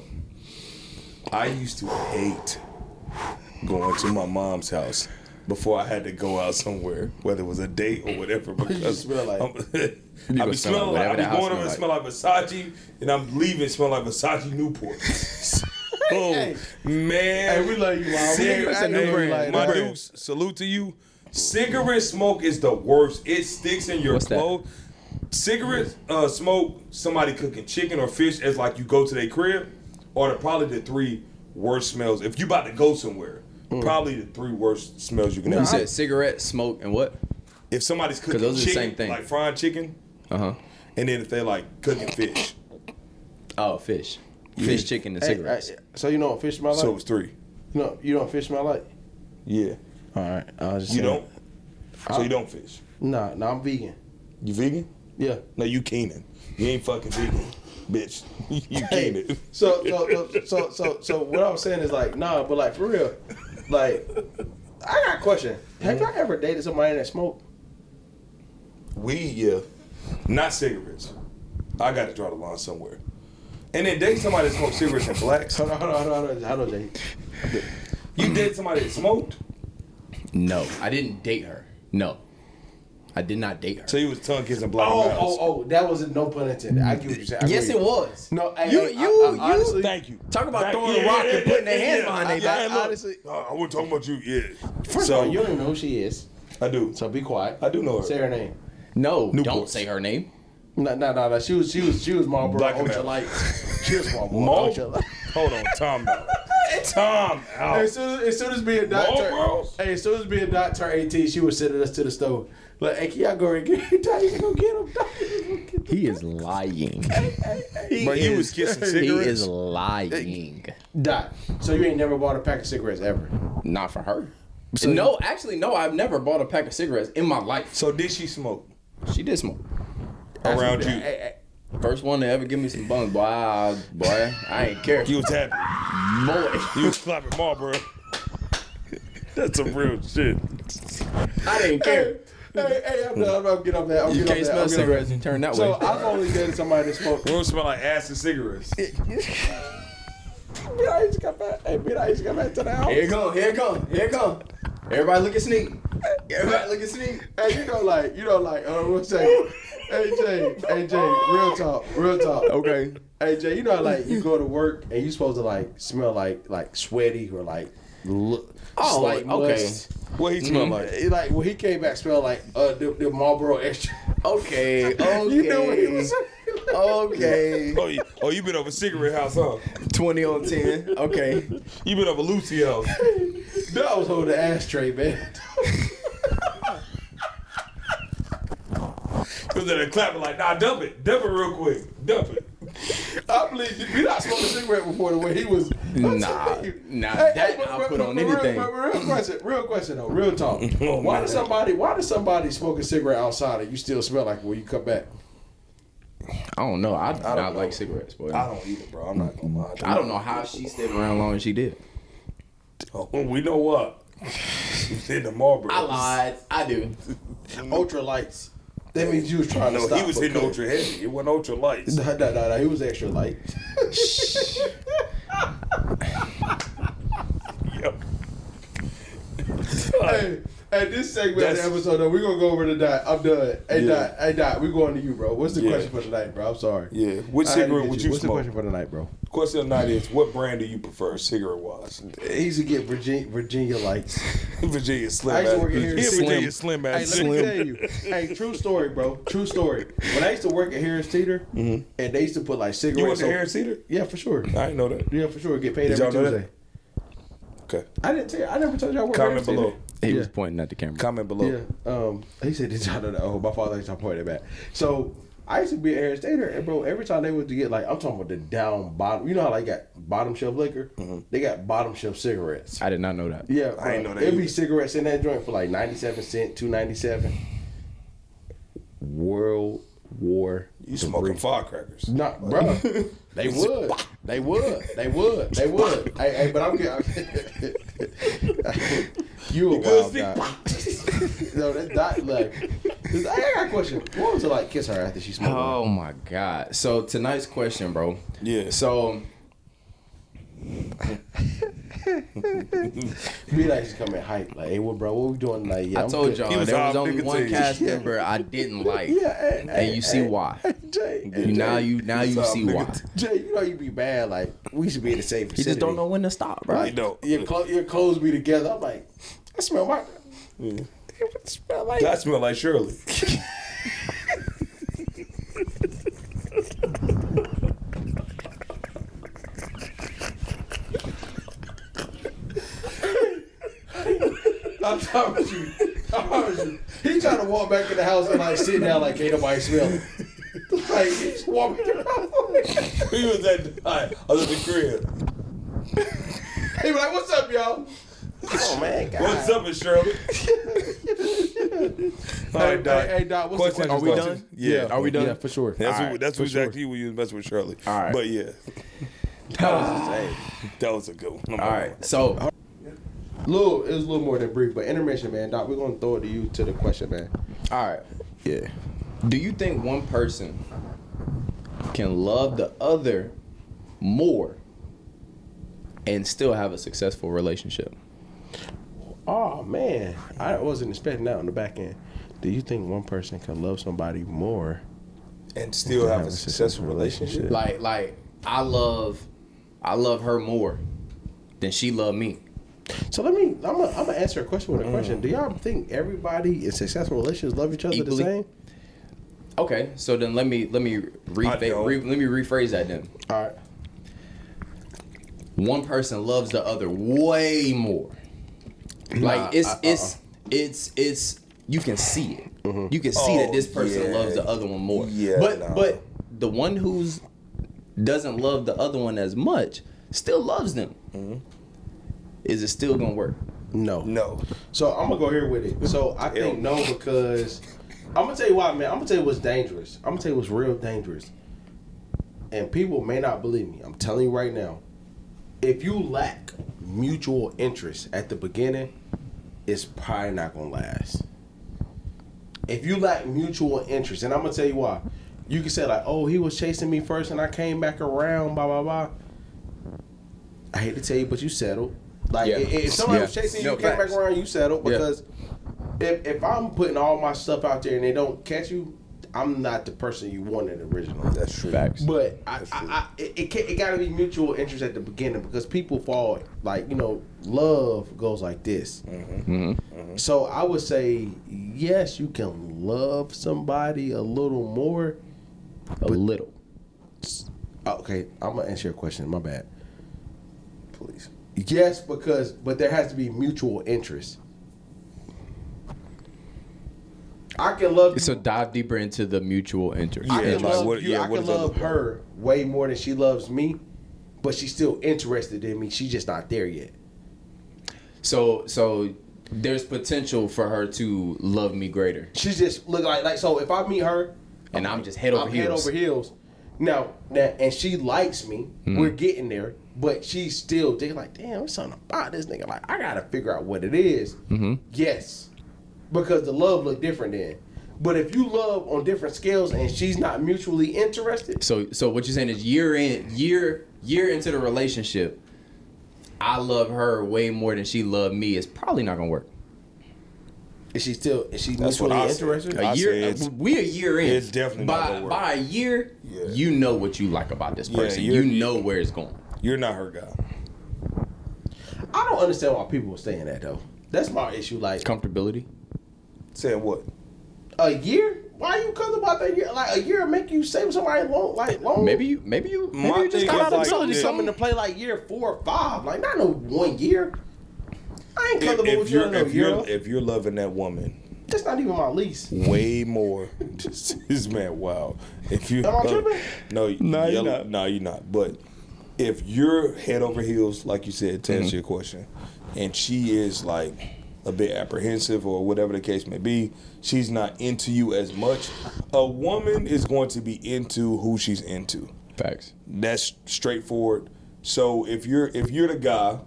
[SPEAKER 6] I used to hate going to my mom's house before I had to go out somewhere, whether it was a date or whatever. Because
[SPEAKER 4] smell like-
[SPEAKER 6] I'm- I
[SPEAKER 5] gonna
[SPEAKER 6] be
[SPEAKER 5] smell
[SPEAKER 6] smelling
[SPEAKER 5] like
[SPEAKER 6] like, I
[SPEAKER 5] whatever
[SPEAKER 6] be
[SPEAKER 5] that house
[SPEAKER 6] going over and smell like Versace, and I'm leaving smell like Versace Newport. Oh
[SPEAKER 4] Hey.
[SPEAKER 6] man,
[SPEAKER 4] Hey, we love you, Mom.
[SPEAKER 6] Cigarettes,
[SPEAKER 4] We ain't-
[SPEAKER 6] hey,
[SPEAKER 4] I ain't like
[SPEAKER 6] my
[SPEAKER 4] that.
[SPEAKER 6] dudes, salute to you. Cigarette smoke is the worst. It sticks in your
[SPEAKER 5] What's that?
[SPEAKER 6] clothes. Cigarette uh, smoke, somebody cooking chicken or fish as like you go to their crib, are the, probably the three worst smells. If you about to go somewhere,
[SPEAKER 4] Mm.
[SPEAKER 6] probably the three worst smells you can
[SPEAKER 5] You
[SPEAKER 6] ever.
[SPEAKER 5] said cigarette, smoke, and what?
[SPEAKER 6] If somebody's cooking
[SPEAKER 5] those are the
[SPEAKER 6] chicken,
[SPEAKER 5] same thing.
[SPEAKER 6] like frying chicken,
[SPEAKER 5] Uh huh.
[SPEAKER 6] and then if they like cooking fish,
[SPEAKER 5] Oh, fish. Fish, chicken, and
[SPEAKER 4] Hey,
[SPEAKER 5] cigarettes.
[SPEAKER 4] hey, so you know what fish smell like?
[SPEAKER 6] so it's three.
[SPEAKER 4] no, you know what fish smell like?
[SPEAKER 6] Yeah,
[SPEAKER 4] All right, I was just
[SPEAKER 6] you
[SPEAKER 4] saying.
[SPEAKER 6] don't. So you don't fish.
[SPEAKER 4] Nah, nah, I'm vegan.
[SPEAKER 6] You vegan?
[SPEAKER 4] Yeah.
[SPEAKER 6] No, you Keenan. You ain't fucking vegan, bitch. You
[SPEAKER 4] Hey,
[SPEAKER 6] Keenan.
[SPEAKER 4] so, so, so, so, so, so, what I was saying is like, nah, but like for real, like, I got a question. Have y'all ever dated somebody that smoked?
[SPEAKER 6] Weed, yeah. Not cigarettes. I got to draw the line somewhere. And then date somebody that smoked cigarettes and blacks.
[SPEAKER 4] Hold on, hold on, hold on, hold on, hold on, Jay.
[SPEAKER 6] You date somebody that smoked?
[SPEAKER 5] No, I didn't date her. No, I did not date her.
[SPEAKER 6] So you was tongue kissing black
[SPEAKER 4] Oh,
[SPEAKER 6] mouths.
[SPEAKER 4] oh, oh, that wasn't no pun intended. I get what you're saying. I
[SPEAKER 5] Yes,
[SPEAKER 4] agree.
[SPEAKER 5] it was.
[SPEAKER 4] No, hey,
[SPEAKER 5] You-
[SPEAKER 4] hey,
[SPEAKER 5] you-
[SPEAKER 4] I, I,
[SPEAKER 5] you-
[SPEAKER 4] honestly,
[SPEAKER 6] Thank you.
[SPEAKER 5] Talk about
[SPEAKER 6] Thank-
[SPEAKER 5] throwing a rock and putting their hands behind their
[SPEAKER 6] yeah,
[SPEAKER 5] back.
[SPEAKER 6] look,
[SPEAKER 4] Honestly-
[SPEAKER 6] uh, I wasn't talking about you. Yeah.
[SPEAKER 4] First
[SPEAKER 6] so
[SPEAKER 4] of all, you don't even know who she is,
[SPEAKER 6] I do.
[SPEAKER 4] so be quiet.
[SPEAKER 6] I do know her.
[SPEAKER 4] Say her name.
[SPEAKER 5] No,
[SPEAKER 6] Newport.
[SPEAKER 5] don't say her name.
[SPEAKER 4] No, no, no, no. She was, she was, she was Marlboro
[SPEAKER 6] Black and
[SPEAKER 4] Ultra
[SPEAKER 6] Male.
[SPEAKER 4] Light. She was Marlboro
[SPEAKER 6] Mo-
[SPEAKER 4] Ultra Light.
[SPEAKER 6] Hold on, Tom. out. Tom out.
[SPEAKER 4] As soon as, as soon as me and Dot turned,
[SPEAKER 6] Marlboros?
[SPEAKER 4] hey, as soon as me and Dot turned eighteen, she was sending us to the store. Like, hey, can y'all go and get him? Dot, you can go get him. Dot, you can go get him.
[SPEAKER 5] He is lying.
[SPEAKER 6] But you was kissing
[SPEAKER 5] He
[SPEAKER 6] cigarettes.
[SPEAKER 5] is lying.
[SPEAKER 4] Dot. So you ain't never bought a pack of cigarettes ever?
[SPEAKER 5] Not for her. No, actually, no. I've never bought a pack of cigarettes in my life.
[SPEAKER 6] So did she smoke
[SPEAKER 5] She did smoke.
[SPEAKER 6] around
[SPEAKER 4] Hey,
[SPEAKER 6] you?
[SPEAKER 4] hey, hey.
[SPEAKER 5] First one to ever give me some buns, boy. I, boy, I ain't care.
[SPEAKER 6] You was happy.
[SPEAKER 5] Boy.
[SPEAKER 6] You was clapping Marlboro. That's some real shit.
[SPEAKER 5] I didn't care.
[SPEAKER 4] Hey, hey, I'm done. I'm gonna get off that. I'm
[SPEAKER 5] You
[SPEAKER 4] get
[SPEAKER 5] can't
[SPEAKER 4] off that.
[SPEAKER 5] smell
[SPEAKER 4] I'm get off
[SPEAKER 5] cigarettes and turn that
[SPEAKER 4] So
[SPEAKER 5] way.
[SPEAKER 4] I've only dated somebody that smoked.
[SPEAKER 6] We don't smell like ass and cigarettes.
[SPEAKER 4] Man, I used to come back. Hey, man, I used to come back to the house.
[SPEAKER 5] Here it come, here it come, here it come. Everybody look at Sneak. Everybody look at Sneak.
[SPEAKER 4] Hey, you know, like, you know, like, uh, what's that? Hey, Jay, hey, Jay, real talk, real talk.
[SPEAKER 5] Okay.
[SPEAKER 4] Hey, Jay, you know, how, like, you go to work and you supposed to, like, smell like, like, sweaty or, like, look.
[SPEAKER 5] Oh,
[SPEAKER 4] slight
[SPEAKER 5] okay.
[SPEAKER 4] must.
[SPEAKER 6] What he smell like?
[SPEAKER 4] He, like, when he came back, smelled like, uh, the, the Marlboro Extra.
[SPEAKER 5] Okay, okay.
[SPEAKER 4] You know what he was
[SPEAKER 5] Okay.
[SPEAKER 6] Oh, you, oh, you been over cigarette house, huh?
[SPEAKER 5] twenty on ten. Okay.
[SPEAKER 6] You been over Lucy house.
[SPEAKER 4] That was holding the ashtray, man.
[SPEAKER 6] He was in there clapping like, nah, dump it. Dump it real quick. Dump it.
[SPEAKER 4] I believe you not smoking a cigarette before the way he was.
[SPEAKER 5] Nah, nah, that I'll put on
[SPEAKER 4] but
[SPEAKER 5] anything.
[SPEAKER 4] Real, but real question, real question though, real talk.
[SPEAKER 6] Oh,
[SPEAKER 4] why
[SPEAKER 6] man.
[SPEAKER 4] does somebody, why does somebody smoke a cigarette outside and you still smell like it when you come back?
[SPEAKER 5] I don't know. I do
[SPEAKER 6] don't
[SPEAKER 5] not
[SPEAKER 6] know.
[SPEAKER 5] like cigarettes, boy.
[SPEAKER 6] I don't either, bro. I'm not gonna lie.
[SPEAKER 5] I don't know how she stayed around long as she did.
[SPEAKER 6] Oh, we know what. He's hitting the Marlboro.
[SPEAKER 5] I lied. I do.
[SPEAKER 4] Ultra lights. That means you was trying to
[SPEAKER 6] No,
[SPEAKER 4] stop.
[SPEAKER 6] he was
[SPEAKER 4] but
[SPEAKER 6] hitting
[SPEAKER 4] couldn't.
[SPEAKER 6] ultra heavy. It wasn't ultra lights.
[SPEAKER 4] Nah, nah, nah, nah, he was extra light.
[SPEAKER 6] Yo.
[SPEAKER 4] Hey, hey, this segment of
[SPEAKER 6] That's-
[SPEAKER 4] the episode though, we're gonna go over to Dot. I'm done. Hey
[SPEAKER 6] Yeah.
[SPEAKER 4] Dot, hey Dot, we going to you, bro. What's the
[SPEAKER 6] Yeah.
[SPEAKER 4] question for tonight, bro? I'm sorry.
[SPEAKER 6] Yeah. Which
[SPEAKER 4] I had to
[SPEAKER 6] cigarette
[SPEAKER 4] get
[SPEAKER 6] would you
[SPEAKER 4] What's
[SPEAKER 6] smoke?
[SPEAKER 4] the question for tonight, bro?
[SPEAKER 6] Question of the night is, what brand do you prefer, cigarette wise?
[SPEAKER 4] He used to get Virginia, Virginia lights.
[SPEAKER 6] Virginia Slim.
[SPEAKER 4] I used to
[SPEAKER 6] ass-
[SPEAKER 4] work at here.
[SPEAKER 6] He a
[SPEAKER 4] Slim.
[SPEAKER 6] Virginia Slim
[SPEAKER 4] Hey,
[SPEAKER 6] ass.
[SPEAKER 4] let me tell you. Hey, true story, bro. True story. When I used to work at Harris Teeter, and they used to put like cigarettes.
[SPEAKER 6] You went to
[SPEAKER 4] on-
[SPEAKER 6] Harris Teeter?
[SPEAKER 4] Yeah, for sure.
[SPEAKER 6] I didn't know that.
[SPEAKER 4] Yeah, for sure. Get paid
[SPEAKER 6] Did
[SPEAKER 4] every
[SPEAKER 6] y'all know that?
[SPEAKER 4] Tuesday.
[SPEAKER 6] Okay.
[SPEAKER 4] I didn't tell you. I never told you I worked at
[SPEAKER 6] Comment
[SPEAKER 4] Harris Teeter.
[SPEAKER 6] below.
[SPEAKER 5] He
[SPEAKER 4] Yeah.
[SPEAKER 5] was pointing at the camera.
[SPEAKER 6] Comment below.
[SPEAKER 4] Yeah. Um. He said, "Did y'all know that?" Oh, my father used to point it back. So I used to be at Harris Teeter, and bro, every time they would get like, I'm talking about the down bottom. You know how like got bottom shelf liquor? They got bottom shelf cigarettes.
[SPEAKER 5] I did not know that.
[SPEAKER 4] Yeah,
[SPEAKER 6] I ain't
[SPEAKER 4] bro.
[SPEAKER 6] know that
[SPEAKER 4] It'd be
[SPEAKER 6] either.
[SPEAKER 4] cigarettes in that joint for like ninety-seven cent, two ninety-seven. World War.
[SPEAKER 6] You smoking firecrackers.
[SPEAKER 4] Nah, bro. They would. They would. They would. They would. Hey, hey, but I'm getting. You a wild
[SPEAKER 6] good,
[SPEAKER 4] guy. No, that's not like. I got a question. What was it like kiss her after she smoked?
[SPEAKER 5] Oh my god. So tonight's question, bro.
[SPEAKER 6] Yeah.
[SPEAKER 5] So
[SPEAKER 4] Be like she's coming hype. Like, hey, what, bro? What we doing tonight? Yeah,
[SPEAKER 5] I
[SPEAKER 4] I'm
[SPEAKER 5] told
[SPEAKER 4] good.
[SPEAKER 5] y'all
[SPEAKER 6] He was
[SPEAKER 5] there was
[SPEAKER 6] all
[SPEAKER 5] only one
[SPEAKER 6] nicotine.
[SPEAKER 5] cast
[SPEAKER 4] Yeah.
[SPEAKER 5] member I didn't like.
[SPEAKER 4] Yeah, hey,
[SPEAKER 5] And
[SPEAKER 4] hey,
[SPEAKER 5] you see
[SPEAKER 4] hey,
[SPEAKER 5] why.
[SPEAKER 4] Hey, Jay, hey,
[SPEAKER 5] You now
[SPEAKER 4] Jay.
[SPEAKER 5] you now you
[SPEAKER 6] What's up,
[SPEAKER 5] see
[SPEAKER 6] nigga?
[SPEAKER 5] why.
[SPEAKER 4] Jay, you know you be bad. Like we should be in the same
[SPEAKER 5] You
[SPEAKER 4] vicinity.
[SPEAKER 5] just don't know when to stop, bro.
[SPEAKER 6] I know.
[SPEAKER 4] Your, clo- your clothes be together. I'm like, I smell my.
[SPEAKER 6] Yeah.
[SPEAKER 4] It smell like.
[SPEAKER 6] That smell like Shirley.
[SPEAKER 4] I promise you. I promise you. He trying to walk back in the house and like sit down like ain't nobody smell it. Like he just walking around.
[SPEAKER 6] He was at the, I was at the crib.
[SPEAKER 4] He be like, "What's up, y'all?" Oh man, God.
[SPEAKER 6] What's up, Miss Shirley? All
[SPEAKER 4] Hey,
[SPEAKER 6] right, Doc.
[SPEAKER 4] hey, hey, Doc, what's
[SPEAKER 6] Question-
[SPEAKER 4] the
[SPEAKER 5] Are we
[SPEAKER 6] question-
[SPEAKER 5] done?
[SPEAKER 6] Yeah.
[SPEAKER 5] Are we done?
[SPEAKER 4] Yeah, for sure.
[SPEAKER 6] That's
[SPEAKER 5] All
[SPEAKER 6] what,
[SPEAKER 5] right,
[SPEAKER 6] that's
[SPEAKER 5] for
[SPEAKER 6] exactly who you was messing with Shirley.
[SPEAKER 5] All right.
[SPEAKER 6] But yeah,
[SPEAKER 4] That was insane.
[SPEAKER 6] that was a good one.
[SPEAKER 5] All right. So
[SPEAKER 4] Little, it was a little more than brief, but intermission, man. Doc, we're gonna throw it to you to the question, man.
[SPEAKER 5] all right. Yeah. Do you think one person can love the other more and still have a successful relationship?
[SPEAKER 4] Oh man, I wasn't expecting that on the back end. Do you think one person can love somebody more?
[SPEAKER 6] And still have a successful relationship.
[SPEAKER 5] Like like I love I love her more than she loved me.
[SPEAKER 4] So let me. I'm gonna I'm answer a question with a question. Do y'all think everybody in successful relationships love each other
[SPEAKER 5] Equally?
[SPEAKER 4] the same?
[SPEAKER 5] Okay, so then let me let me refa-
[SPEAKER 6] don't.
[SPEAKER 5] re- let me rephrase that then.
[SPEAKER 4] All right.
[SPEAKER 5] One person loves the other way more. Like
[SPEAKER 4] Nah,
[SPEAKER 5] it's
[SPEAKER 4] uh, uh,
[SPEAKER 5] it's it's it's you can see it. You can see
[SPEAKER 6] Oh,
[SPEAKER 5] that this person
[SPEAKER 6] yeah.
[SPEAKER 5] loves the other one more.
[SPEAKER 6] Yeah,
[SPEAKER 5] But
[SPEAKER 6] nah.
[SPEAKER 5] but the one who's doesn't love the other one as much still loves them. Is it still gonna work?
[SPEAKER 4] No.
[SPEAKER 6] No.
[SPEAKER 4] So I'm gonna go here with it. So I think no because I'm gonna tell you why, man. I'm gonna tell you what's dangerous. I'm gonna tell you what's real dangerous. And people may not believe me. I'm telling you right now. If you lack mutual interest at the beginning, it's probably not gonna last. If you lack mutual interest, and I'm gonna tell you why. You can say like, oh, he was chasing me first and I came back around, blah blah blah. I hate to tell you, but you settled. Like
[SPEAKER 5] Yeah.
[SPEAKER 4] if, if somebody
[SPEAKER 5] Yeah.
[SPEAKER 4] was chasing you,
[SPEAKER 5] No,
[SPEAKER 4] you came
[SPEAKER 5] facts.
[SPEAKER 4] back around, you settled
[SPEAKER 5] Yeah.
[SPEAKER 4] because if if I'm putting all my stuff out there and they don't catch you, I'm not the person you wanted originally.
[SPEAKER 6] That's true.
[SPEAKER 5] Facts.
[SPEAKER 4] But I,
[SPEAKER 6] That's
[SPEAKER 4] I,
[SPEAKER 6] true.
[SPEAKER 4] I, it, it, can't- it got to be mutual interest at the beginning because people fall like you know, love goes like this.
[SPEAKER 5] Mm-hmm.
[SPEAKER 4] So I would say yes, you can love somebody a little more.
[SPEAKER 5] A little.
[SPEAKER 4] Okay, I'm gonna answer your question. My bad.
[SPEAKER 6] Please.
[SPEAKER 4] Yes, because but there has to be mutual interest. I can love you.
[SPEAKER 5] So dive deeper into the mutual interest.
[SPEAKER 4] I
[SPEAKER 6] Yeah,
[SPEAKER 4] can
[SPEAKER 6] like
[SPEAKER 4] love
[SPEAKER 6] what-
[SPEAKER 4] you.
[SPEAKER 6] yeah,
[SPEAKER 4] I
[SPEAKER 6] what
[SPEAKER 4] can
[SPEAKER 6] does that
[SPEAKER 4] love
[SPEAKER 6] look like?
[SPEAKER 4] her way more than she loves me, but she's still interested in me. She's just not there yet.
[SPEAKER 5] So so there's potential for her to love me greater.
[SPEAKER 4] She's just look like like so. If I meet her,
[SPEAKER 5] And I'm just head over
[SPEAKER 4] I'm
[SPEAKER 5] heels.
[SPEAKER 4] head over heels. Now, now, and she likes me.
[SPEAKER 5] Mm-hmm.
[SPEAKER 4] We're getting there, but she's still thinking like, damn, there's something about this nigga. Like, I gotta figure out what it is.
[SPEAKER 5] Mm-hmm.
[SPEAKER 4] Yes, because the love look different then. But if you love on different scales and she's not mutually interested,
[SPEAKER 5] So so what you're saying is year in year year into the relationship, I love her way more than she loved me. It's probably not gonna work.
[SPEAKER 4] is she still is she
[SPEAKER 6] That's what
[SPEAKER 4] mutually
[SPEAKER 6] I said.
[SPEAKER 4] interested?
[SPEAKER 5] A
[SPEAKER 6] I
[SPEAKER 5] year,
[SPEAKER 6] say it's-
[SPEAKER 5] we a year in.
[SPEAKER 6] it's definitely not
[SPEAKER 5] by
[SPEAKER 6] gonna work.
[SPEAKER 5] by a year.
[SPEAKER 6] Yeah.
[SPEAKER 5] You know what you like about this
[SPEAKER 6] Yeah,
[SPEAKER 5] person.
[SPEAKER 6] you're-
[SPEAKER 5] you know where it's going.
[SPEAKER 6] You're not her guy.
[SPEAKER 4] I don't understand why people are saying that though. That's my issue. Like
[SPEAKER 5] Comfortability.
[SPEAKER 6] Saying what?
[SPEAKER 4] a year. Why you comfortable about that year? Like a year make you stay with somebody long, like long.
[SPEAKER 5] Maybe you maybe you maybe
[SPEAKER 6] My
[SPEAKER 5] you just
[SPEAKER 6] thing
[SPEAKER 5] got
[SPEAKER 6] is
[SPEAKER 5] out of
[SPEAKER 6] like
[SPEAKER 5] facility
[SPEAKER 6] this.
[SPEAKER 4] coming
[SPEAKER 5] something.
[SPEAKER 4] to play like year four or five. Like not no one year. I ain't
[SPEAKER 6] If,
[SPEAKER 4] comfortable
[SPEAKER 6] if
[SPEAKER 4] with you
[SPEAKER 6] you're
[SPEAKER 4] in no
[SPEAKER 6] if
[SPEAKER 4] year.
[SPEAKER 6] you're if you're loving that woman
[SPEAKER 4] That's not even my lease.
[SPEAKER 6] way more, this man, wow. If you
[SPEAKER 4] Am I tripping?
[SPEAKER 6] no,
[SPEAKER 5] No, you're
[SPEAKER 6] yellow-
[SPEAKER 5] not.
[SPEAKER 6] No, you're not. But if you're head over heels, like you said, to
[SPEAKER 5] Mm-hmm.
[SPEAKER 6] answer your question, and she is like a bit apprehensive or whatever the case may be, she's not into you as much. A woman is going to be into who she's into.
[SPEAKER 5] Facts.
[SPEAKER 6] That's straightforward. So if you're if you're the guy,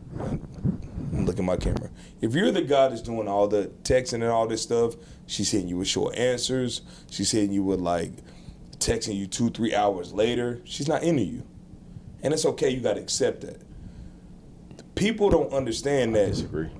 [SPEAKER 6] look at my camera. If you're the guy that's doing all the texting and all this stuff, she's hitting you with short answers. She's hitting you with like texting you two, three hours later. She's not into you, and it's okay. You got to accept that. People don't understand that.
[SPEAKER 4] Disagree.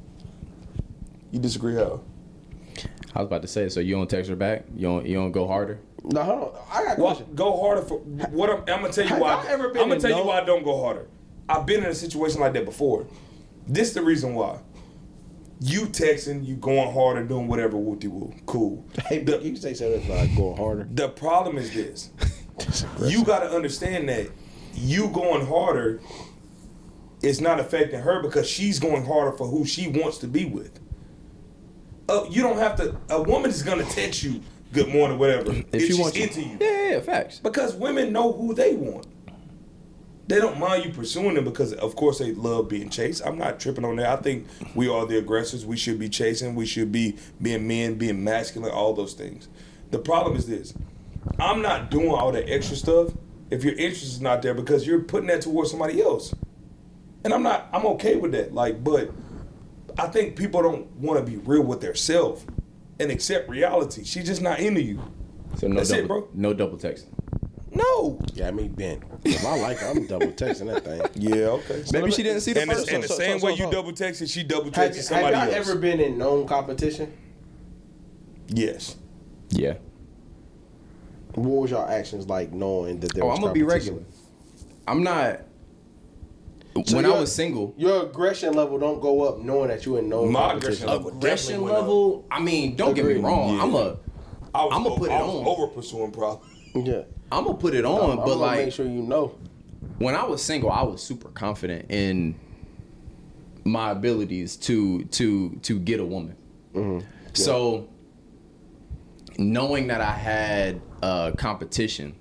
[SPEAKER 6] You disagree how?
[SPEAKER 5] I was about to say, so you don't text her back? You don't you don't go harder?
[SPEAKER 4] No, hold on. I got a
[SPEAKER 6] Well,
[SPEAKER 4] question.
[SPEAKER 6] go harder for what I'm, I'm gonna tell you
[SPEAKER 4] Have
[SPEAKER 6] why.
[SPEAKER 4] y'all ever been
[SPEAKER 6] I'm gonna
[SPEAKER 4] in
[SPEAKER 6] tell you
[SPEAKER 4] no-
[SPEAKER 6] why I don't go harder. I've been in a situation like that before. This the reason why. You texting, you going harder, doing whatever, whoopty whoop, cool.
[SPEAKER 4] Hey,
[SPEAKER 6] The,
[SPEAKER 4] you can say something like going harder.
[SPEAKER 6] the problem is this: you got to understand that you going harder is not affecting her because she's going harder for who she wants to be with. Uh, you don't have to. A woman is gonna text you good morning, whatever, if,
[SPEAKER 5] If she
[SPEAKER 6] she's
[SPEAKER 5] wants you.
[SPEAKER 6] into you.
[SPEAKER 5] Yeah, yeah, yeah, facts.
[SPEAKER 6] Because women know who they want. They don't mind you pursuing them because, of course, they love being chased. I'm not tripping on that. I think we are the aggressors. We should be chasing. We should be being men, being masculine, all those things. The problem is this. I'm not doing all that extra stuff if your interest is not there because you're putting that towards somebody else. And I'm not, I'm okay with that. Like, but I think people don't want to be real with themselves and accept reality. She's just not into you.
[SPEAKER 5] So no
[SPEAKER 6] That's it,
[SPEAKER 5] double,
[SPEAKER 6] bro.
[SPEAKER 5] no double texting.
[SPEAKER 6] No.
[SPEAKER 4] Yeah, I mean, Ben. If I like her, I'm double texting that thing.
[SPEAKER 6] Yeah, okay.
[SPEAKER 5] Maybe she didn't see the
[SPEAKER 6] And, the,
[SPEAKER 5] first
[SPEAKER 6] and the
[SPEAKER 4] so-
[SPEAKER 6] same
[SPEAKER 4] so-
[SPEAKER 6] way
[SPEAKER 4] so-
[SPEAKER 6] you double texted, she double
[SPEAKER 4] Have,
[SPEAKER 6] texted
[SPEAKER 4] have
[SPEAKER 6] somebody
[SPEAKER 4] y'all
[SPEAKER 6] else.
[SPEAKER 4] ever been in known competition?
[SPEAKER 6] Yes.
[SPEAKER 5] Yeah.
[SPEAKER 4] What was y'all actions like knowing that there
[SPEAKER 5] Oh,
[SPEAKER 4] was
[SPEAKER 5] I'm gonna be
[SPEAKER 4] competition?
[SPEAKER 5] regular. I'm not.
[SPEAKER 4] So
[SPEAKER 5] when I
[SPEAKER 4] your-
[SPEAKER 5] was single,
[SPEAKER 4] Your aggression level don't go up knowing that you in known
[SPEAKER 6] My
[SPEAKER 4] competition.
[SPEAKER 6] aggression level
[SPEAKER 5] aggression
[SPEAKER 6] definitely went up.
[SPEAKER 5] level. I mean, don't get me
[SPEAKER 4] Agreed.
[SPEAKER 5] wrong.
[SPEAKER 6] Yeah.
[SPEAKER 5] I'm a.
[SPEAKER 6] I was,
[SPEAKER 5] I'ma put it
[SPEAKER 6] I was
[SPEAKER 5] on.
[SPEAKER 6] over pursuing probably.
[SPEAKER 4] Yeah.
[SPEAKER 5] I'm gonna put it on,
[SPEAKER 4] I'm
[SPEAKER 5] but
[SPEAKER 4] gonna
[SPEAKER 5] like
[SPEAKER 4] make sure you know.
[SPEAKER 5] when I was single, I was super confident in my abilities to to to get a woman.
[SPEAKER 4] Mm-hmm.
[SPEAKER 5] So knowing that I had uh, competition,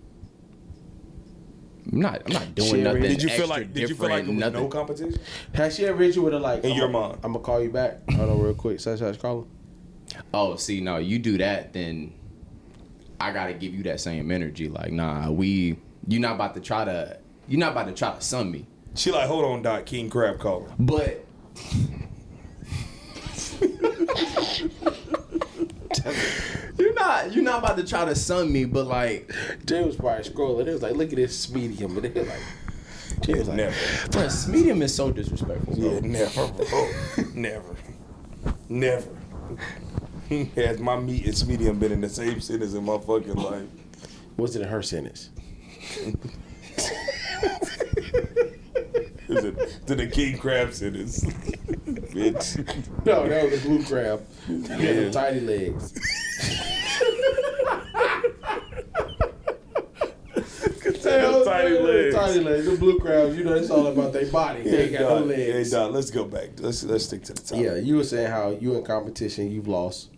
[SPEAKER 5] I'm not. I'm not doing
[SPEAKER 4] Shit,
[SPEAKER 5] nothing.
[SPEAKER 6] Did you feel
[SPEAKER 5] extra
[SPEAKER 6] like? Did you feel like it
[SPEAKER 5] different,
[SPEAKER 6] was
[SPEAKER 5] nothing.
[SPEAKER 6] no competition?
[SPEAKER 4] Has she ever hit you with a like?
[SPEAKER 6] In
[SPEAKER 4] I'm
[SPEAKER 6] your
[SPEAKER 4] a,
[SPEAKER 6] mind.
[SPEAKER 4] I'm gonna call you back. Hold on, real quick. Such such call him.
[SPEAKER 5] Oh, see, no, you do that, then I gotta give you that same energy. Like, nah, we, you're not about to try to, you're not about to try to sun me.
[SPEAKER 6] She like, hold on, Doc. King Crab calling.
[SPEAKER 5] But You're not you're not about to try to sun me, but like,
[SPEAKER 4] Jay was probably scrolling. It was like, look at this medium, and they was like, Jay was like,
[SPEAKER 6] Never.
[SPEAKER 5] bro, medium is so disrespectful. Bro.
[SPEAKER 6] Yeah, never, bro. Never. Never. Has my meat and medium been in the same sentence in my fucking life?
[SPEAKER 4] what's it in her sentence?
[SPEAKER 6] Is it to the king crab sentence? Bitch.
[SPEAKER 4] No, that was a blue crab. Yeah, them tiny legs.
[SPEAKER 6] Them tiny legs.
[SPEAKER 4] Tiny legs. The blue crabs, you know, it's all about their body. They ain't got no
[SPEAKER 6] Dog,
[SPEAKER 4] legs.
[SPEAKER 6] Hey, dog, let's go back. Let's let's stick to the topic.
[SPEAKER 4] Yeah, you were saying how you in competition, you've lost.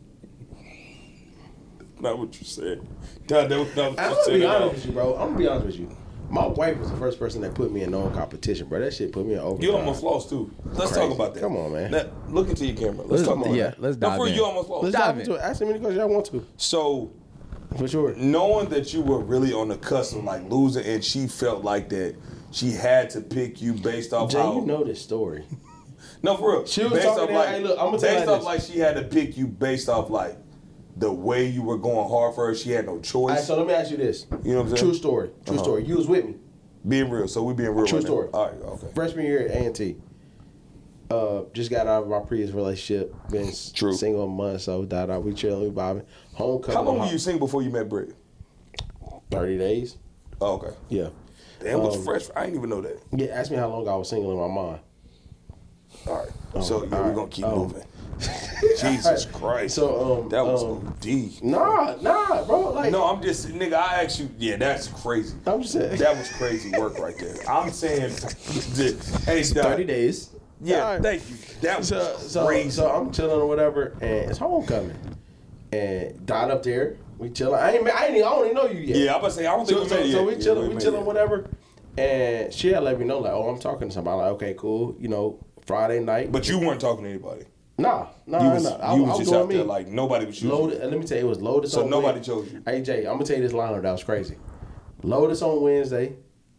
[SPEAKER 6] Not what you said. Dog, that was not what
[SPEAKER 4] I'm
[SPEAKER 6] you
[SPEAKER 4] gonna
[SPEAKER 6] said.
[SPEAKER 4] be
[SPEAKER 6] at all.
[SPEAKER 4] honest with you, bro. I'm gonna be honest with you. My wife was the first person that put me in no competition, bro. That shit put me in overtime.
[SPEAKER 6] You almost lost too. Let's
[SPEAKER 4] Crazy.
[SPEAKER 6] talk about that.
[SPEAKER 4] Come on, man.
[SPEAKER 6] Now, look into your camera. Let's talk
[SPEAKER 4] come
[SPEAKER 6] about
[SPEAKER 4] on.
[SPEAKER 5] Yeah,
[SPEAKER 6] that.
[SPEAKER 5] let's
[SPEAKER 6] Now,
[SPEAKER 5] dive
[SPEAKER 6] for
[SPEAKER 5] in.
[SPEAKER 6] you almost lost.
[SPEAKER 4] Let's
[SPEAKER 5] dive
[SPEAKER 4] dive
[SPEAKER 5] in.
[SPEAKER 4] into it. Ask me any questions y'all want to.
[SPEAKER 6] So,
[SPEAKER 4] For sure.
[SPEAKER 6] knowing that you were really on the cusp of like losing, and she felt like that she had to pick you based off
[SPEAKER 4] Jay,
[SPEAKER 6] how.
[SPEAKER 4] you know this story.
[SPEAKER 6] No, for real.
[SPEAKER 4] She was
[SPEAKER 6] based
[SPEAKER 4] talking
[SPEAKER 6] off
[SPEAKER 4] to-
[SPEAKER 6] like,
[SPEAKER 4] hey, look, I'ma tell you
[SPEAKER 6] based
[SPEAKER 4] like
[SPEAKER 6] off
[SPEAKER 4] this.
[SPEAKER 6] like she had to pick you based off like the way you were going hard for her. She had no
[SPEAKER 4] All
[SPEAKER 6] choice.
[SPEAKER 4] right, so let me ask you this.
[SPEAKER 6] You know what I'm saying?
[SPEAKER 4] True story. True
[SPEAKER 6] Uh-huh.
[SPEAKER 4] story. You was with me.
[SPEAKER 6] Being real. So we being real.
[SPEAKER 4] True
[SPEAKER 6] right now.
[SPEAKER 4] story.
[SPEAKER 6] All right. Okay.
[SPEAKER 4] Freshman year at A and T. Uh, just got out of my previous relationship. Been s-
[SPEAKER 6] True.
[SPEAKER 4] single a month, so da da. We chilling, we bobbing. Homecoming.
[SPEAKER 6] How long were
[SPEAKER 4] hot-
[SPEAKER 6] you single before you met Britt?
[SPEAKER 4] Thirty days.
[SPEAKER 6] Oh, okay.
[SPEAKER 4] Yeah.
[SPEAKER 6] Damn, was
[SPEAKER 4] Um,
[SPEAKER 6] fresh. I didn't even know that.
[SPEAKER 4] Yeah. Ask me how long I was single in my mind.
[SPEAKER 6] All right. so yeah,
[SPEAKER 4] all
[SPEAKER 6] we're
[SPEAKER 4] right.
[SPEAKER 6] gonna keep
[SPEAKER 4] Oh.
[SPEAKER 6] moving. Jesus Christ.
[SPEAKER 4] So, um,
[SPEAKER 6] that was
[SPEAKER 4] um,
[SPEAKER 6] O D.
[SPEAKER 4] Nah, nah, bro. Like,
[SPEAKER 6] No, I'm just nigga. I asked you. Yeah, that's crazy.
[SPEAKER 4] I'm just saying.
[SPEAKER 6] That was crazy work right there. I'm saying, hey, Doc,
[SPEAKER 5] thirty days.
[SPEAKER 6] Yeah,
[SPEAKER 4] Alright.
[SPEAKER 6] thank you. That was
[SPEAKER 4] So, so,
[SPEAKER 6] crazy.
[SPEAKER 4] so I'm chilling or whatever, and it's homecoming, and Dot up there. We chilling. I ain't, I ain't, even- I don't even know you yet.
[SPEAKER 6] yeah, I'm about to say I don't think
[SPEAKER 4] So,
[SPEAKER 6] we
[SPEAKER 4] so,
[SPEAKER 6] met yet.
[SPEAKER 4] so we
[SPEAKER 6] Yeah,
[SPEAKER 4] chilling, we
[SPEAKER 6] met
[SPEAKER 4] chilling,
[SPEAKER 6] yet.
[SPEAKER 4] whatever. And she had let me know, like, oh, I'm talking to somebody. I'm like, okay, cool. You know, Friday night.
[SPEAKER 6] But you weren't talking to anybody.
[SPEAKER 4] nah, nah,
[SPEAKER 6] You was,
[SPEAKER 4] nah. I,
[SPEAKER 6] you
[SPEAKER 4] I
[SPEAKER 6] was
[SPEAKER 4] was
[SPEAKER 6] just
[SPEAKER 4] doing
[SPEAKER 6] out
[SPEAKER 4] me.
[SPEAKER 6] there like nobody was shooting.
[SPEAKER 4] Loaded. And let me tell you, it was loaded.
[SPEAKER 6] So
[SPEAKER 4] on
[SPEAKER 6] nobody
[SPEAKER 4] Wed-
[SPEAKER 6] chose you.
[SPEAKER 4] Hey Jay, I'm gonna tell you this lineup that was crazy. Lotus on Wednesday.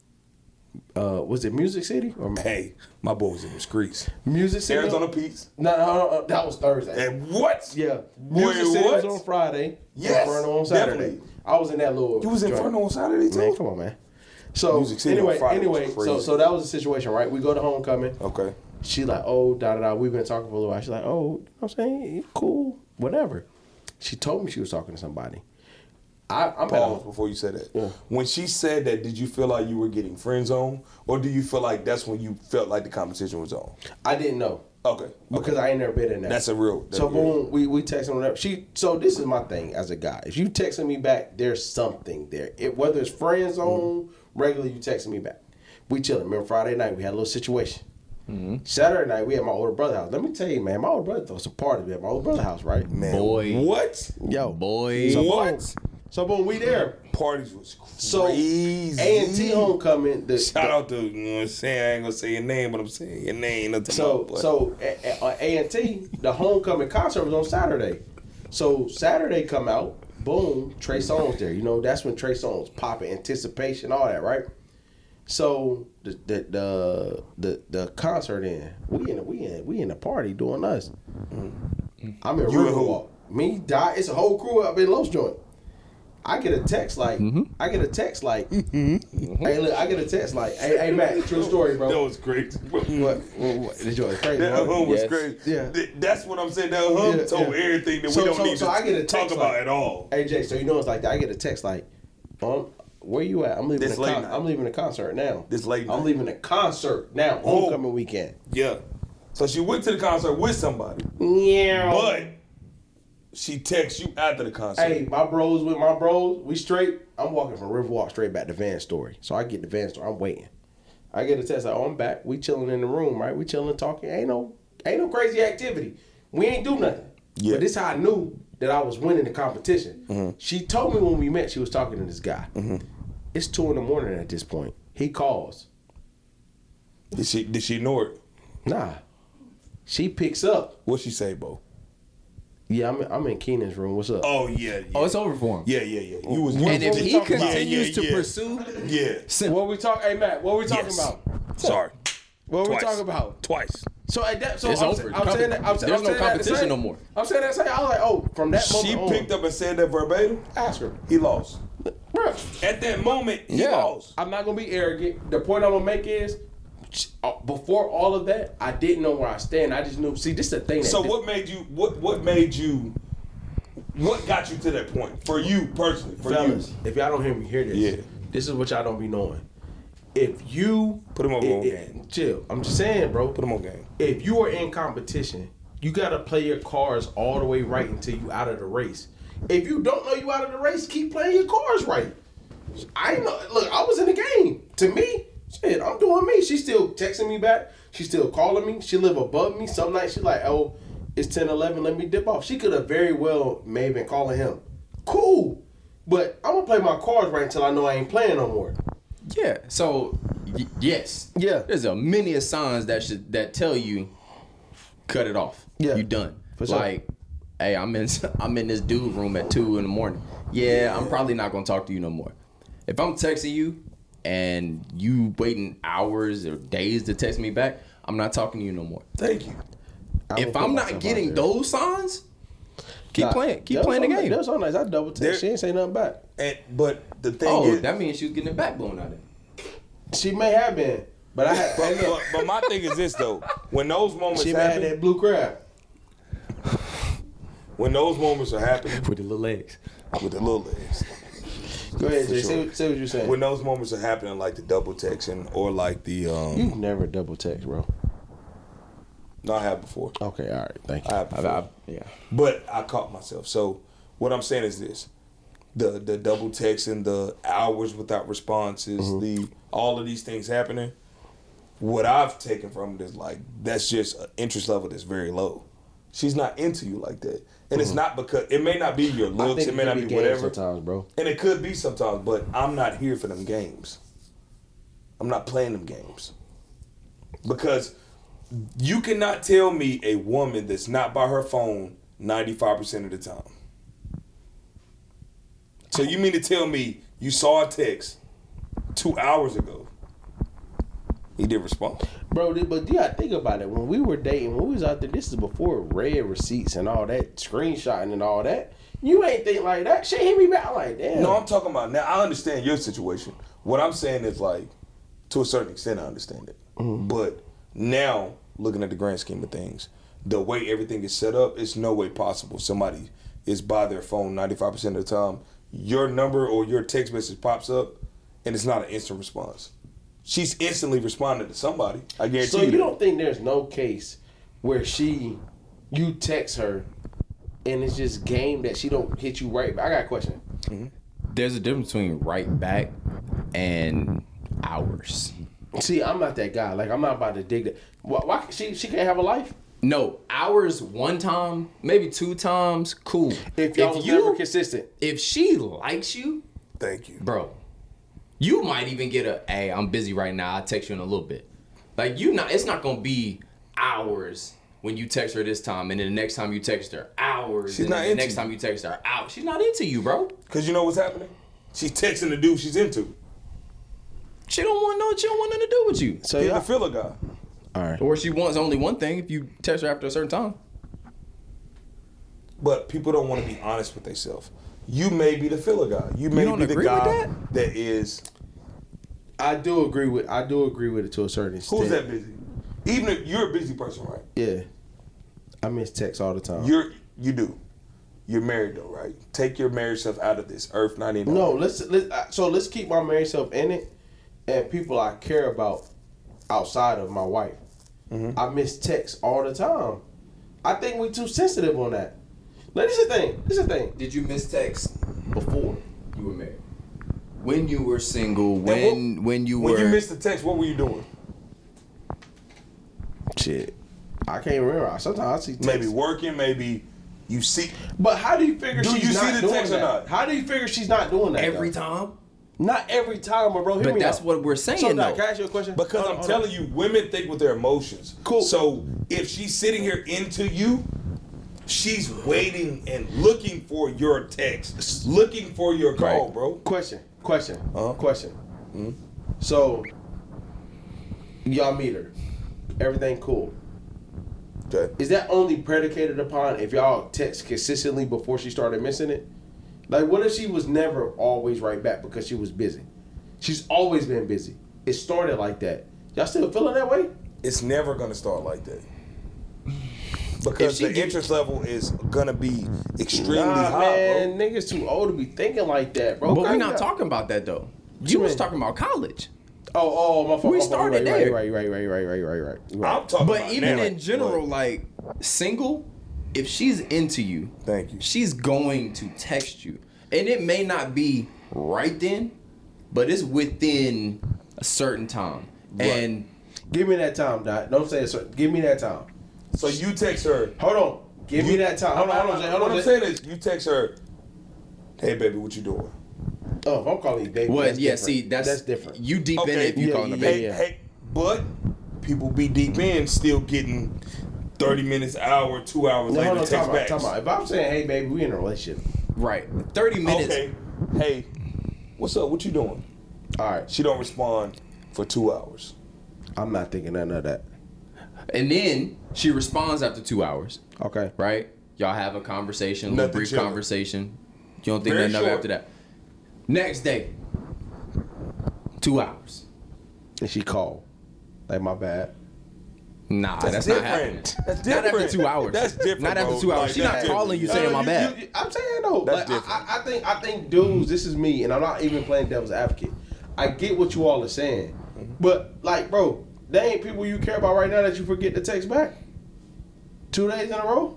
[SPEAKER 4] Uh, was it Music City or
[SPEAKER 6] Hey, my boy was in the streets.
[SPEAKER 4] Music City?
[SPEAKER 6] Arizona Pete's.
[SPEAKER 4] No, no, no, no, that was Thursday.
[SPEAKER 6] And what?
[SPEAKER 4] Yeah,
[SPEAKER 6] Boy,
[SPEAKER 4] Music City
[SPEAKER 6] what?
[SPEAKER 4] was on Friday.
[SPEAKER 6] Yes,
[SPEAKER 4] Inferno on Saturday.
[SPEAKER 6] definitely.
[SPEAKER 4] I was in that little.
[SPEAKER 6] You was in
[SPEAKER 4] joint.
[SPEAKER 6] Inferno on Saturday too?
[SPEAKER 4] Man, come on, man. So
[SPEAKER 6] Music City on
[SPEAKER 4] anyway,
[SPEAKER 6] Friday was
[SPEAKER 4] anyway, so
[SPEAKER 6] crazy.
[SPEAKER 4] so that was the situation, right? We go to homecoming.
[SPEAKER 6] Okay.
[SPEAKER 4] She like, oh, da da da. We've been talking for a little while. She's like, oh, you know what I'm saying, cool, whatever. She told me she was talking to somebody. I, I'm
[SPEAKER 6] Pause
[SPEAKER 4] at
[SPEAKER 6] before you said that.
[SPEAKER 4] Yeah.
[SPEAKER 6] When she said that, did you feel like you were getting friend zone, or do you feel like that's when you felt like the competition was on?
[SPEAKER 4] I didn't know
[SPEAKER 6] Okay.
[SPEAKER 4] because I ain't never been in that.
[SPEAKER 6] That's a real.
[SPEAKER 4] So
[SPEAKER 6] that-
[SPEAKER 4] boom, we we texting whatever. She so this is my thing as a guy. If you texting me back, there's something there. It, whether it's friend zone,
[SPEAKER 6] Mm-hmm.
[SPEAKER 4] regular, you texting me back. We chilling. Remember Friday night we had a little situation.
[SPEAKER 6] Mm-hmm.
[SPEAKER 4] Saturday night we at my older brother's house. Let me tell you, man, my older brother throws some parties at my older brother's house, right?
[SPEAKER 6] Man,
[SPEAKER 5] Boy.
[SPEAKER 6] What?
[SPEAKER 4] Yo,
[SPEAKER 5] Boy.
[SPEAKER 4] So
[SPEAKER 6] What?
[SPEAKER 4] boom, so boom, we there.
[SPEAKER 6] Parties was
[SPEAKER 4] So
[SPEAKER 6] crazy.
[SPEAKER 4] A and T homecoming. The,
[SPEAKER 6] Shout
[SPEAKER 4] the-
[SPEAKER 6] out to, you know what I'm saying? I ain't gonna say your name, but I'm saying your name. Nothing
[SPEAKER 4] So
[SPEAKER 6] more, but-
[SPEAKER 4] so at, at A and T, the homecoming concert was on Saturday. So Saturday come out, boom, Trey Songz there. You know that's when Trey Songz popping, anticipation, all that, right? So the the the the, the concert in, we in the, we in we in the party doing us. I'm in
[SPEAKER 6] You and who?
[SPEAKER 4] Riverwalk. Me, Dot, it's a whole crew up in Los Joint. I get a text like, I get a text like, hey look, I get a text like, hey, hey Matt, true story, bro.
[SPEAKER 6] that was crazy.
[SPEAKER 4] What? What? What? This joint is crazy.
[SPEAKER 6] That
[SPEAKER 4] right?
[SPEAKER 6] hum was
[SPEAKER 5] Yes.
[SPEAKER 6] crazy.
[SPEAKER 4] Yeah.
[SPEAKER 6] Th- That's what I'm saying. That hum
[SPEAKER 4] Yeah,
[SPEAKER 6] told
[SPEAKER 4] yeah.
[SPEAKER 6] everything that
[SPEAKER 4] So-
[SPEAKER 6] we don't
[SPEAKER 4] so-
[SPEAKER 6] need
[SPEAKER 4] so
[SPEAKER 6] to
[SPEAKER 4] I get a
[SPEAKER 6] talk
[SPEAKER 4] text
[SPEAKER 6] about
[SPEAKER 4] like-
[SPEAKER 6] at all.
[SPEAKER 4] Hey Jay, so you know it's like that. I get a text like, um, where you at? I'm leaving
[SPEAKER 6] This
[SPEAKER 4] the
[SPEAKER 6] late
[SPEAKER 4] con-
[SPEAKER 6] night.
[SPEAKER 4] I'm leaving the concert now.
[SPEAKER 6] This late
[SPEAKER 4] I'm
[SPEAKER 6] night.
[SPEAKER 4] leaving the concert now.
[SPEAKER 6] Oh.
[SPEAKER 4] Homecoming weekend.
[SPEAKER 6] Yeah. So she went to the concert with somebody,
[SPEAKER 4] Yeah.
[SPEAKER 6] but she texts you after the concert.
[SPEAKER 4] Hey, my bros with my bros, we straight. I'm walking from Riverwalk straight back to Van Story. So I get the Van Story. I'm waiting. I get a text like, oh, I'm back. We chilling in the room, right? We chilling, talking. Ain't no, ain't no crazy activity. We ain't do nothing.
[SPEAKER 6] Yeah.
[SPEAKER 4] But this how I knew that I was winning the competition.
[SPEAKER 6] Mm-hmm.
[SPEAKER 4] She told me when we met, she was talking to this guy. It's two in the morning at this point. He calls.
[SPEAKER 6] Did she did she ignore it?
[SPEAKER 4] Nah. She picks up.
[SPEAKER 6] What she say, Bo?
[SPEAKER 4] Yeah, I'm in, I'm in Keenan's room. What's up?
[SPEAKER 6] Oh yeah, yeah.
[SPEAKER 5] Oh, it's over for him.
[SPEAKER 6] yeah, yeah, yeah. You was you
[SPEAKER 5] And
[SPEAKER 6] was
[SPEAKER 5] if
[SPEAKER 6] just
[SPEAKER 5] he
[SPEAKER 6] talking about-
[SPEAKER 5] continues
[SPEAKER 6] yeah,
[SPEAKER 5] to
[SPEAKER 6] yeah,
[SPEAKER 5] pursue,
[SPEAKER 6] yeah.
[SPEAKER 5] sim-
[SPEAKER 4] What we talk? Hey Matt, what we talking
[SPEAKER 6] Yes.
[SPEAKER 4] about?
[SPEAKER 6] Sorry.
[SPEAKER 4] What
[SPEAKER 6] Twice.
[SPEAKER 4] we talking about?
[SPEAKER 6] Twice.
[SPEAKER 4] So at that, so
[SPEAKER 5] It's
[SPEAKER 4] I'm,
[SPEAKER 5] over.
[SPEAKER 4] saying- I'm saying that. I'm,
[SPEAKER 5] There's
[SPEAKER 4] I'm
[SPEAKER 5] no
[SPEAKER 4] saying that to
[SPEAKER 5] competition
[SPEAKER 4] say-
[SPEAKER 5] no more.
[SPEAKER 4] I'm saying that. to Say, I was like, oh, from that moment
[SPEAKER 6] She
[SPEAKER 4] on,
[SPEAKER 6] picked up and said that verbatim.
[SPEAKER 4] ask her,
[SPEAKER 6] He lost.
[SPEAKER 4] bruh.
[SPEAKER 6] At that moment, he
[SPEAKER 5] Yeah.
[SPEAKER 6] lost.
[SPEAKER 4] I'm not gonna be arrogant. The point I'm gonna make is, uh, before all of that, I didn't know where I stand. I just knew. See, this is the thing. That
[SPEAKER 6] So what made you? What what made you? What got you to that point for you personally? For
[SPEAKER 4] fellas,
[SPEAKER 6] you,
[SPEAKER 4] if y'all don't hear me hear this,
[SPEAKER 6] Yeah.
[SPEAKER 4] this is what y'all don't be knowing. If you
[SPEAKER 6] Put 'em on
[SPEAKER 4] it-
[SPEAKER 6] game.
[SPEAKER 4] it- chill. I'm just saying, bro.
[SPEAKER 6] put him on game.
[SPEAKER 4] If you are in competition, you gotta play your cards all the way right until you out of the race. If you don't know you out of the race, keep playing your cards right. I ain't know. Look, I was in the game. To me, shit, I'm doing me. She's still texting me back. She's still calling me. She live above me. Some nights she like, oh, it's ten eleven, let me dip off. She could have very well may have been calling him. Cool. But I'm gonna play my cards right until I know I ain't playing no more.
[SPEAKER 5] Yeah. So y- yes.
[SPEAKER 4] Yeah.
[SPEAKER 5] There's a many of signs that should that tell you, cut it off.
[SPEAKER 4] Yeah.
[SPEAKER 5] You done.
[SPEAKER 4] For sure.
[SPEAKER 5] Like, hey, I'm in I'm in this dude room at two in the morning. Yeah, I'm probably not gonna talk to you no more. If I'm texting you and you waiting hours or days to text me back, I'm not talking to you no more.
[SPEAKER 6] Thank you.
[SPEAKER 4] I
[SPEAKER 5] If
[SPEAKER 4] don't
[SPEAKER 5] I'm
[SPEAKER 4] put
[SPEAKER 5] not
[SPEAKER 4] myself
[SPEAKER 5] getting
[SPEAKER 4] out there.
[SPEAKER 5] those signs, keep
[SPEAKER 4] Nah,
[SPEAKER 5] playing. Keep
[SPEAKER 4] there was
[SPEAKER 5] playing the
[SPEAKER 4] some-
[SPEAKER 5] game.
[SPEAKER 4] There was some nights I double text.
[SPEAKER 6] There-
[SPEAKER 4] She ain't say nothing back.
[SPEAKER 6] And but the thing
[SPEAKER 5] Oh,
[SPEAKER 6] is,
[SPEAKER 5] that means she was getting the backbone out of it.
[SPEAKER 4] She may have been, but I had.
[SPEAKER 6] but,
[SPEAKER 4] hey, look,
[SPEAKER 6] but, but my thing is this though: when those moments
[SPEAKER 4] she may have
[SPEAKER 6] happen,
[SPEAKER 4] that blue crab.
[SPEAKER 6] when those moments are happening
[SPEAKER 5] With the little legs.
[SPEAKER 6] with the little legs,
[SPEAKER 4] Go ahead,
[SPEAKER 6] For
[SPEAKER 4] Jay.
[SPEAKER 6] sure.
[SPEAKER 4] Say, what- say what you're saying.
[SPEAKER 6] when those moments are happening, like the double texting or like the um,
[SPEAKER 4] you never double text, bro.
[SPEAKER 6] no, I have before.
[SPEAKER 4] Okay, all right, thank you.
[SPEAKER 6] I have
[SPEAKER 5] I,
[SPEAKER 6] before.
[SPEAKER 5] I, yeah.
[SPEAKER 6] But I caught myself. So what I'm saying is this: the the double texting, the hours without responses,
[SPEAKER 4] Mm-hmm.
[SPEAKER 6] the all of these things happening. What I've taken from it is like that's just an interest level that's very low. She's not into you like that, and it's not because it may not be your
[SPEAKER 4] Mm-hmm. I
[SPEAKER 6] looks,
[SPEAKER 4] think
[SPEAKER 6] it may not
[SPEAKER 4] could
[SPEAKER 6] be
[SPEAKER 4] games
[SPEAKER 6] whatever,
[SPEAKER 4] sometimes, bro.
[SPEAKER 6] and it could be sometimes. But I'm not here for them games. I'm not playing them games because you cannot tell me a woman that's not by her phone ninety-five percent of the time. So you mean to tell me you saw a text two hours ago? He didn't respond.
[SPEAKER 4] Bro, th- but yeah, think about it. When we were dating, when we was out there, this is before red receipts and all that, screenshotting and all that. You ain't think like that. She hit me back. I'm like, damn.
[SPEAKER 6] No, I'm talking about now. I understand your situation. What I'm saying is like, to a certain extent, I understand it. But now, looking at the grand scheme of things, the way everything is set up, it's no way possible somebody is by their phone ninety-five percent of the time. Your number or your text message pops up, and it's not an instant response. She's instantly responding to somebody. I guarantee
[SPEAKER 4] So
[SPEAKER 6] you.
[SPEAKER 4] you
[SPEAKER 6] that.
[SPEAKER 4] don't think there's no case where she, you text her, and it's just game that she don't hit you right back? I got a question.
[SPEAKER 5] There's a difference between right back and hours.
[SPEAKER 4] See, I'm not that guy. Like, I'm not about to dig that. Why, why she she can't have a life?
[SPEAKER 5] No, hours one time, maybe two times, cool.
[SPEAKER 4] If y'all was never consistent.
[SPEAKER 5] if she likes you,
[SPEAKER 6] Thank you.
[SPEAKER 5] bro, you might even get a, hey, I'm busy right now, I'll text you in a little bit. Like, you not, it's not gonna be hours when you text her this time, and then the next time you text her, hours.
[SPEAKER 6] She's
[SPEAKER 5] and
[SPEAKER 6] not
[SPEAKER 5] then the
[SPEAKER 6] into
[SPEAKER 5] next
[SPEAKER 6] you.
[SPEAKER 5] time you text her, hours. She's not into you, bro.
[SPEAKER 6] Because you know what's happening? She's texting the dude she's into.
[SPEAKER 5] She don't want no, she don't want nothing to do with you.
[SPEAKER 4] So
[SPEAKER 6] He's
[SPEAKER 4] y'all,
[SPEAKER 6] a filler guy.
[SPEAKER 4] all right.
[SPEAKER 5] Or she wants only one thing if you text her after a certain time.
[SPEAKER 6] But people don't want to be honest with themselves. You may be the filler guy. You may
[SPEAKER 5] don't
[SPEAKER 6] be the
[SPEAKER 5] agree with
[SPEAKER 6] guy
[SPEAKER 5] that?
[SPEAKER 6] that is.
[SPEAKER 4] I do agree with I do agree with it to a certain extent.
[SPEAKER 6] Who's that busy? Even if you're a busy person, right?
[SPEAKER 4] Yeah. I miss text all the time.
[SPEAKER 6] You're you do. You're married though, right? Take your married self out of this Earth ninety-nine.
[SPEAKER 4] No, let's let's uh, so let's keep my married self in it, and people I care about outside of my wife. I miss text all the time. I think we too sensitive on that. Now this is the thing. This is the thing.
[SPEAKER 5] Did you miss text before you were married? When you were single,
[SPEAKER 6] And
[SPEAKER 5] when
[SPEAKER 6] what-
[SPEAKER 5] when you
[SPEAKER 6] when
[SPEAKER 5] were
[SPEAKER 6] you missed the text, what were you doing?
[SPEAKER 4] Shit, I can't remember. Sometimes I see text.
[SPEAKER 6] Maybe working, maybe you see.
[SPEAKER 4] But how do you figure
[SPEAKER 6] Do
[SPEAKER 4] she's
[SPEAKER 6] you see
[SPEAKER 4] not
[SPEAKER 6] the
[SPEAKER 4] doing
[SPEAKER 6] text or
[SPEAKER 4] that?
[SPEAKER 6] not?
[SPEAKER 4] How do you figure she's not doing that?
[SPEAKER 5] every
[SPEAKER 4] though?
[SPEAKER 5] time?
[SPEAKER 4] Not every time, but bro. Hear
[SPEAKER 5] But
[SPEAKER 4] me
[SPEAKER 5] that's
[SPEAKER 4] out.
[SPEAKER 5] what we're saying,
[SPEAKER 4] So now,
[SPEAKER 5] though.
[SPEAKER 4] can I ask you a question?
[SPEAKER 6] Because
[SPEAKER 4] Hold on,
[SPEAKER 6] I'm
[SPEAKER 4] hold on.
[SPEAKER 6] telling you, women think with their emotions.
[SPEAKER 4] Cool.
[SPEAKER 6] So if she's sitting here into you, she's waiting and looking for your text, looking for your call,
[SPEAKER 5] Right.
[SPEAKER 6] bro.
[SPEAKER 4] Question, question,
[SPEAKER 6] Uh-huh.
[SPEAKER 4] question. So, y'all meet her. Everything cool.
[SPEAKER 6] Okay.
[SPEAKER 4] Is that only predicated upon if y'all text consistently before she started missing it? Like, what if she was never always right back because she was busy? She's always been busy. It started like that. Y'all still feeling that way?
[SPEAKER 6] It's never gonna start like that. Because
[SPEAKER 5] she
[SPEAKER 6] the
[SPEAKER 5] get-
[SPEAKER 6] interest level is gonna be extremely
[SPEAKER 4] Nah,
[SPEAKER 6] high,
[SPEAKER 4] man.
[SPEAKER 6] bro.
[SPEAKER 4] Niggas too old to be thinking like that, bro.
[SPEAKER 5] But we're
[SPEAKER 4] Okay,
[SPEAKER 5] not
[SPEAKER 4] yeah.
[SPEAKER 5] talking about that though.
[SPEAKER 4] you
[SPEAKER 5] You was
[SPEAKER 4] mean?
[SPEAKER 5] talking about college.
[SPEAKER 4] Oh, oh, my fault.
[SPEAKER 5] We
[SPEAKER 4] my fault.
[SPEAKER 5] started
[SPEAKER 4] right,
[SPEAKER 5] there.
[SPEAKER 4] Right, right, right, right, right, right, right, right.
[SPEAKER 6] I'm talking
[SPEAKER 5] But
[SPEAKER 6] about
[SPEAKER 5] even
[SPEAKER 6] now.
[SPEAKER 5] in general, like single, if she's into you,
[SPEAKER 6] Thank you.
[SPEAKER 5] she's going to text you. And it may not be right then, but it's within a certain time. And
[SPEAKER 4] Give me that time, Dot. Don't say it. Sir. Give me that time.
[SPEAKER 6] So you text her.
[SPEAKER 4] Hold on. Give me
[SPEAKER 6] you-
[SPEAKER 4] that time. Hold on, hold on, Jay. Hold
[SPEAKER 6] What
[SPEAKER 4] on,
[SPEAKER 6] I'm
[SPEAKER 4] Jay.
[SPEAKER 6] saying is, you text her. Hey, baby, what you doing?
[SPEAKER 4] Oh, if I'm calling you baby,
[SPEAKER 5] what?
[SPEAKER 4] that's
[SPEAKER 5] Yeah,
[SPEAKER 4] different.
[SPEAKER 5] see, that's
[SPEAKER 4] that's different.
[SPEAKER 5] You deep in
[SPEAKER 6] Okay,
[SPEAKER 5] it if you
[SPEAKER 4] yeah,
[SPEAKER 5] calling her
[SPEAKER 4] yeah,
[SPEAKER 5] baby.
[SPEAKER 6] Hey,
[SPEAKER 4] yeah.
[SPEAKER 6] hey, but people be deep in, still getting thirty minutes, hour, two hours
[SPEAKER 4] No,
[SPEAKER 6] later
[SPEAKER 4] hold on,
[SPEAKER 6] text
[SPEAKER 4] time out,
[SPEAKER 6] backs.
[SPEAKER 4] time out. If I'm saying, hey, baby, we in a relationship.
[SPEAKER 5] Right. thirty minutes.
[SPEAKER 6] Okay. Hey, what's up? What you doing?
[SPEAKER 4] All right.
[SPEAKER 6] She don't respond for two hours.
[SPEAKER 4] I'm not thinking none of that.
[SPEAKER 5] And then she responds after two hours.
[SPEAKER 4] Okay.
[SPEAKER 5] Right? Y'all have a conversation, a little
[SPEAKER 6] Nothing
[SPEAKER 5] brief
[SPEAKER 6] chilling.
[SPEAKER 5] conversation. You don't think
[SPEAKER 6] Very
[SPEAKER 5] nothing of it
[SPEAKER 6] short.
[SPEAKER 5] after that. Next day, two hours.
[SPEAKER 4] And she called. Like, my bad.
[SPEAKER 5] Nah, that's,
[SPEAKER 6] That's
[SPEAKER 5] not
[SPEAKER 6] different.
[SPEAKER 5] happening.
[SPEAKER 6] That's
[SPEAKER 5] Not after
[SPEAKER 6] different.
[SPEAKER 5] two hours.
[SPEAKER 6] That's different,
[SPEAKER 5] Not after
[SPEAKER 6] bro.
[SPEAKER 5] two hours.
[SPEAKER 6] Like,
[SPEAKER 5] She's
[SPEAKER 6] that's
[SPEAKER 5] not
[SPEAKER 6] different.
[SPEAKER 5] calling you
[SPEAKER 6] Uh,
[SPEAKER 5] saying my
[SPEAKER 4] you-
[SPEAKER 5] bad.
[SPEAKER 4] you- I'm saying though.
[SPEAKER 6] That's
[SPEAKER 4] like,
[SPEAKER 6] different.
[SPEAKER 4] I, I think I think dudes, this is me, and I'm not even playing devil's advocate. I get what you all are saying,
[SPEAKER 6] Mm-hmm.
[SPEAKER 4] but like, bro, they ain't people you care about right now that you forget to text back. Two days in a row.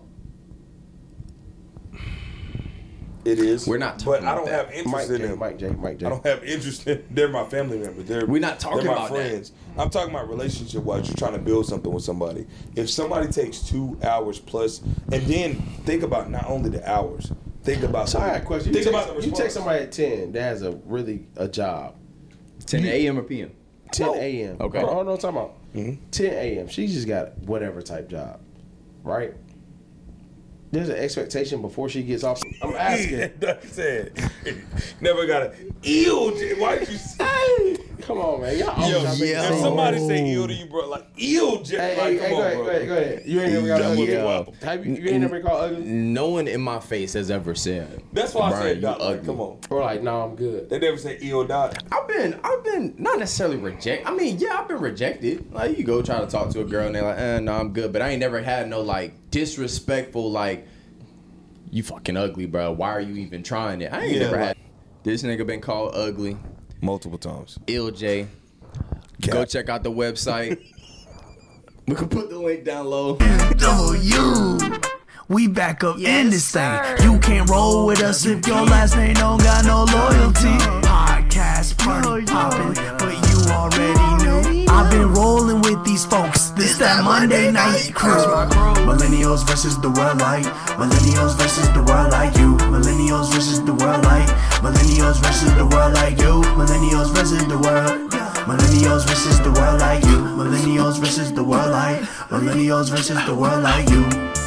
[SPEAKER 6] It is.
[SPEAKER 5] We're not
[SPEAKER 6] But
[SPEAKER 5] talking
[SPEAKER 6] I don't
[SPEAKER 5] about
[SPEAKER 6] have
[SPEAKER 5] that.
[SPEAKER 6] interest
[SPEAKER 4] Mike
[SPEAKER 6] in
[SPEAKER 4] J,
[SPEAKER 6] them.
[SPEAKER 4] Mike J, Mike J.
[SPEAKER 6] I don't have interest in. They're my family members. They're
[SPEAKER 5] We're not talking
[SPEAKER 6] they're my
[SPEAKER 5] about that.
[SPEAKER 6] friends. I'm talking about relationship wise. You're trying to build something with somebody. If somebody takes two hours plus, and then think about not only the hours. Think about.
[SPEAKER 4] So I got a question. You
[SPEAKER 6] Think
[SPEAKER 4] text,
[SPEAKER 6] about the
[SPEAKER 4] you text
[SPEAKER 6] response.
[SPEAKER 4] somebody at ten that has a really a job.
[SPEAKER 5] ten a.m. or p.m.
[SPEAKER 4] ten a.m.
[SPEAKER 5] Okay.
[SPEAKER 4] Hold on, hold on, talking about
[SPEAKER 6] Mm-hmm.
[SPEAKER 4] ten a.m. She just got whatever type job, right? There's an expectation before she gets off. I'm asking.
[SPEAKER 6] Like I said, never got a ew. J- Why did you say?
[SPEAKER 4] Come on, man. Y'all
[SPEAKER 6] Yo,
[SPEAKER 4] always gotta make
[SPEAKER 5] yeah.
[SPEAKER 6] if
[SPEAKER 4] it
[SPEAKER 6] somebody
[SPEAKER 4] seem-
[SPEAKER 6] say ew to you, bro, like ew, J-
[SPEAKER 4] Hey,
[SPEAKER 6] like
[SPEAKER 4] hey,
[SPEAKER 6] come
[SPEAKER 4] hey,
[SPEAKER 6] on,
[SPEAKER 4] go ahead,
[SPEAKER 6] bro.
[SPEAKER 4] go ahead, go ahead. You ain't never got
[SPEAKER 6] That was
[SPEAKER 4] ugly.
[SPEAKER 6] wild.
[SPEAKER 4] Have you, you ain't never called ugly?
[SPEAKER 5] No one in my face has ever said.
[SPEAKER 6] That's why I
[SPEAKER 5] Brian,
[SPEAKER 6] said,
[SPEAKER 5] you
[SPEAKER 6] Doc, like,
[SPEAKER 5] ugly.
[SPEAKER 6] come on.
[SPEAKER 4] Or like, no, I'm good.
[SPEAKER 6] They never say ew, Doc.
[SPEAKER 5] I've been, I've been not necessarily rejected. I mean, yeah, I've been rejected. Like you go try to talk to a girl and they're like, eh, no, I'm good. But I ain't never had no like disrespectful like, you fucking ugly, bro. Why are you even trying it? I ain't
[SPEAKER 6] Yeah,
[SPEAKER 5] never
[SPEAKER 6] like-
[SPEAKER 5] had. This nigga been called ugly.
[SPEAKER 6] Multiple times.
[SPEAKER 5] Ill J. Go check out the website. We can put the link down low.
[SPEAKER 2] W. We back up in this thing. You can't roll with us if your last name don't got no loyalty. Podcast party poppin', but you already knew. I've been rolling with these folks. This that Monday night crew. Millennials versus the world like. Millennials versus the world like you. Millennials versus the world like. Millennials versus the world like you. Millennials versus the world. Millennials versus the world like you. Millennials versus the world like. Millennials versus the world like you.